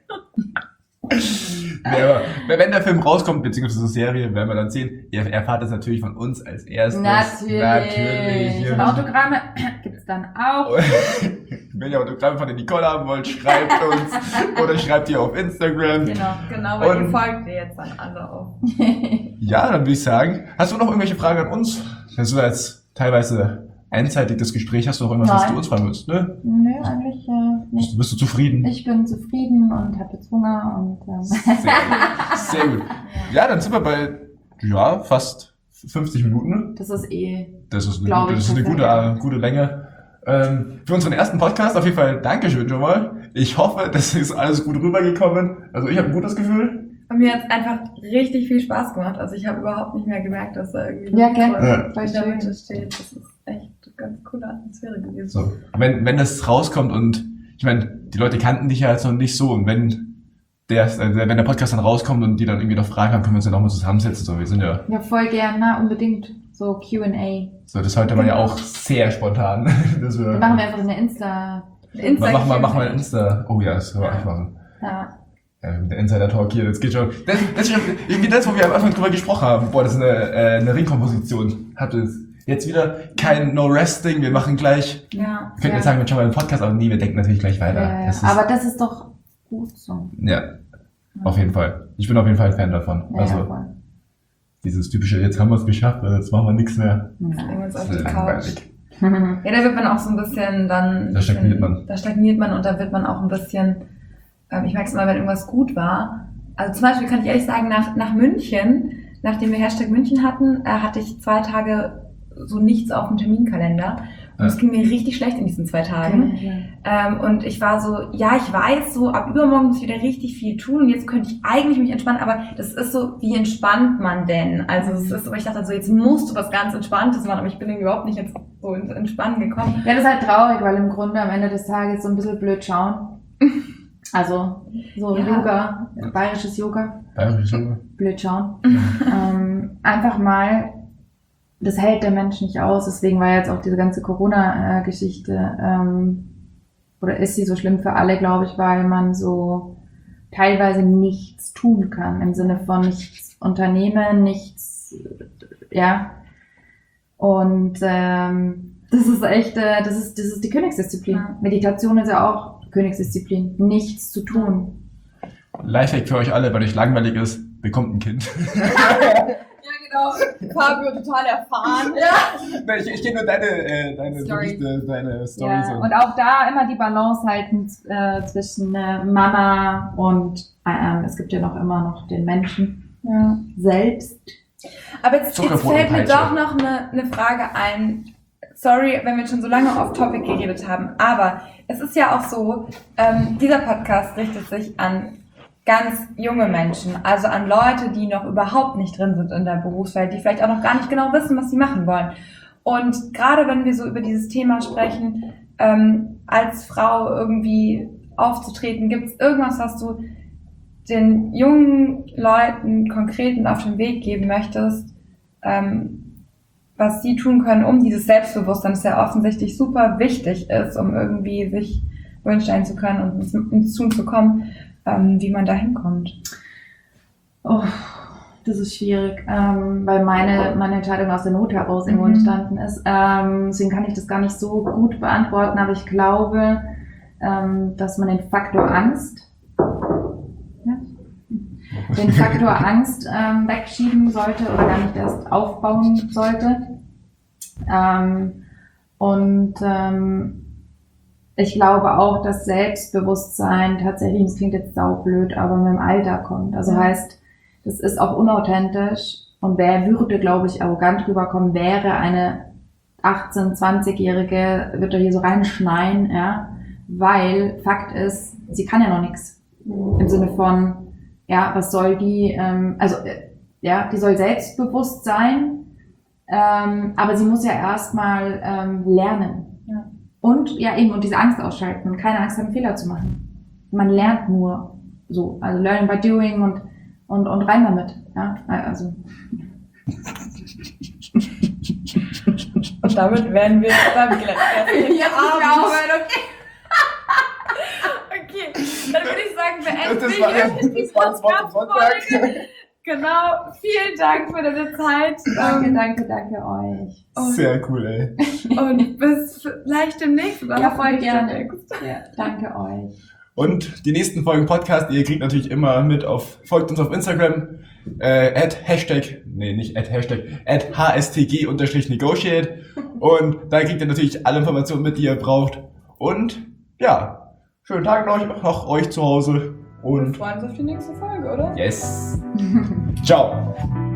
Speaker 4: Ja, aber wenn der Film rauskommt, beziehungsweise die Serie, werden wir dann sehen, ihr erfahrt das natürlich von uns als erstes.
Speaker 2: Natürlich. Und Autogramme gibt's dann auch.
Speaker 4: Wenn ihr Autogramme von der Nicole haben wollt, schreibt uns oder schreibt ihr auf Instagram.
Speaker 3: Genau, weil ihr folgt ihr jetzt dann alle auch.
Speaker 4: Ja, dann würde ich sagen, hast du noch irgendwelche Fragen an uns? Das ist jetzt teilweise einseitig das Gespräch. Hast du noch irgendwas, was du uns fragen willst? Ne?
Speaker 2: Nö, eigentlich nicht.
Speaker 4: Bist du zufrieden?
Speaker 2: Ich bin zufrieden und habe jetzt Hunger und
Speaker 4: Sehr gut. Ja, dann sind wir bei fast 50 Minuten.
Speaker 2: Das ist
Speaker 4: eine gute Länge. Für unseren ersten Podcast auf jeden Fall Dankeschön schon mal. Ich hoffe, das ist alles gut rübergekommen. Also ich habe ein gutes Gefühl.
Speaker 3: Und mir hat es einfach richtig viel Spaß gemacht. Also ich habe überhaupt nicht mehr gemerkt, dass da irgendwie
Speaker 2: Ja, okay.
Speaker 3: voll
Speaker 2: Voll
Speaker 3: in der
Speaker 2: schön.
Speaker 3: Mitte steht. Das ist echt eine ganz coole Atmosphäre gewesen.
Speaker 4: So. Wenn das rauskommt und ich meine, die Leute kannten dich ja jetzt noch nicht so und wenn der Podcast dann rauskommt und die dann irgendwie noch Fragen haben, können wir uns dann auch mal zusammensetzen. So, wir sind ja,
Speaker 2: Ja, voll gern, na, unbedingt. So Q&A.
Speaker 4: so das heute war ja auch sehr spontan. Dass wir,
Speaker 2: Dann machen wir einfach eine Insta.
Speaker 4: mach mal ein Insta. Oh ja, das können wir auch machen.
Speaker 2: Ja.
Speaker 4: Der Insider-Talk hier, das geht schon. Das ist schon irgendwie das, wo wir am Anfang drüber gesprochen haben. Boah, das ist eine Ringkomposition. Hat es jetzt wieder kein No-Rest-Ding, wir machen gleich.
Speaker 3: Ja.
Speaker 4: Wir könnten jetzt sagen, wir schauen mal einen Podcast, aber nee, wir denken natürlich gleich weiter.
Speaker 2: Ja,
Speaker 4: Das ist,
Speaker 2: aber das ist doch gut so.
Speaker 4: ja, auf jeden Fall. Ich bin auf jeden Fall ein Fan davon.
Speaker 2: Ja,
Speaker 4: Also,
Speaker 2: voll.
Speaker 4: dieses typische, jetzt haben wir es geschafft, jetzt machen wir nichts mehr.
Speaker 3: Legen wir
Speaker 2: Ja.
Speaker 3: uns
Speaker 4: Das
Speaker 3: auf
Speaker 4: ist
Speaker 3: die Couch.
Speaker 4: langweilig.
Speaker 3: Ja, da wird man auch so ein bisschen dann...
Speaker 4: Da stagniert man.
Speaker 3: Da stagniert man und da wird man auch ein bisschen... ich merke es immer, wenn irgendwas gut war. Also zum Beispiel kann ich ehrlich sagen, nach München, nachdem wir Hashtag München hatten, hatte ich 2 Tage so nichts auf dem Terminkalender. Und es ging mir richtig schlecht in diesen 2 Tagen. Und ich war so, ja, ich weiß so, ab übermorgen muss ich wieder richtig viel tun und jetzt könnte ich eigentlich mich entspannen, aber das ist so, wie entspannt man denn? Also es ist so, ich dachte so, jetzt musst du was ganz Entspanntes machen, aber ich bin irgendwie überhaupt nicht jetzt so ins Entspannen gekommen.
Speaker 2: Ja, das ist halt traurig, weil im Grunde am Ende des Tages so ein bisschen blöd schauen. Also, so
Speaker 3: Ja.
Speaker 2: Yoga, bayerisches Yoga, blöd schauen. Einfach mal, das hält der Mensch nicht aus, deswegen war jetzt auch diese ganze Corona-Geschichte, oder ist sie so schlimm für alle, glaube ich, weil man so teilweise nichts tun kann, im Sinne von nichts unternehmen, nichts, ja. Und das ist echt, das ist die Königsdisziplin.
Speaker 3: Ja.
Speaker 2: Meditation ist ja auch Königsdisziplin, nichts zu tun.
Speaker 4: Lifehack für euch alle, wenn euch langweilig ist, bekommt ein Kind.
Speaker 3: Ja, genau. Fabio total erfahren.
Speaker 4: Ich kenne nur deine
Speaker 3: Story.
Speaker 4: Berichte, deine Storys.
Speaker 2: Ja, und auch da immer die Balance halten zwischen Mama und es gibt ja immer noch den Menschen selbst.
Speaker 3: Aber jetzt
Speaker 4: Zuckerbrot
Speaker 3: fällt
Speaker 4: und
Speaker 3: mir
Speaker 4: Peitsche.
Speaker 3: doch noch eine Frage ein. Sorry, wenn wir schon so lange off-topic geredet haben, aber es ist ja auch so, dieser Podcast richtet sich an ganz junge Menschen, also an Leute, die noch überhaupt nicht drin sind in der Berufswelt, die vielleicht auch noch gar nicht genau wissen, was sie machen wollen. Und gerade wenn wir so über dieses Thema sprechen, als Frau irgendwie aufzutreten, gibt es irgendwas, was du den jungen Leuten konkret auf den Weg geben möchtest, was sie tun können, um dieses Selbstbewusstsein, das ja offensichtlich super wichtig ist, um irgendwie sich wünschen zu können und ins Tun zu kommen, wie man da hinkommt.
Speaker 2: Oh, das ist schwierig, weil meine Entscheidung aus der Not heraus irgendwo entstanden ist. Deswegen kann ich das gar nicht so gut beantworten, aber ich glaube, dass man den Faktor Angst wegschieben sollte oder gar nicht erst aufbauen sollte. Ich glaube auch, dass Selbstbewusstsein tatsächlich, das klingt jetzt saublöd, aber mit dem Alter kommt. Also heißt, das ist auch unauthentisch und wer würde, glaube ich, arrogant rüberkommen, wäre eine 18-, 20-Jährige, wird da hier so reinschneien, ja, weil Fakt ist, sie kann ja noch nichts. Im Sinne von, ja, was soll die, die soll selbstbewusst sein, aber sie muss ja erstmal lernen.
Speaker 3: Ja.
Speaker 2: Und diese Angst ausschalten und keine Angst haben, Fehler zu machen. Man lernt nur so, also learning by doing und rein damit. Ja, also.
Speaker 3: Und damit werden wir beim
Speaker 2: Jetzt aufhören,
Speaker 3: Okay, dann würde ich sagen, beenden
Speaker 4: Das
Speaker 3: wir
Speaker 4: war
Speaker 3: hier die
Speaker 4: das Wort zum
Speaker 3: Podcast-Folge. Genau, vielen Dank für deine Zeit.
Speaker 2: Danke euch.
Speaker 4: Sehr cool, ey.
Speaker 3: Und bis vielleicht demnächst. Oder
Speaker 2: Ja, voll
Speaker 3: hoffentlich
Speaker 2: gerne.
Speaker 3: demnächst.
Speaker 2: Ja, danke euch.
Speaker 4: Und die nächsten Folgen Podcast, ihr kriegt natürlich immer mit folgt uns auf Instagram, @HSTG_negotiate. Und da kriegt ihr natürlich alle Informationen mit, die ihr braucht. Und ja, schönen Tag noch euch zu Hause.
Speaker 3: Wir
Speaker 4: Und
Speaker 3: freuen uns auf die nächste Folge, oder?
Speaker 4: yes. Ciao.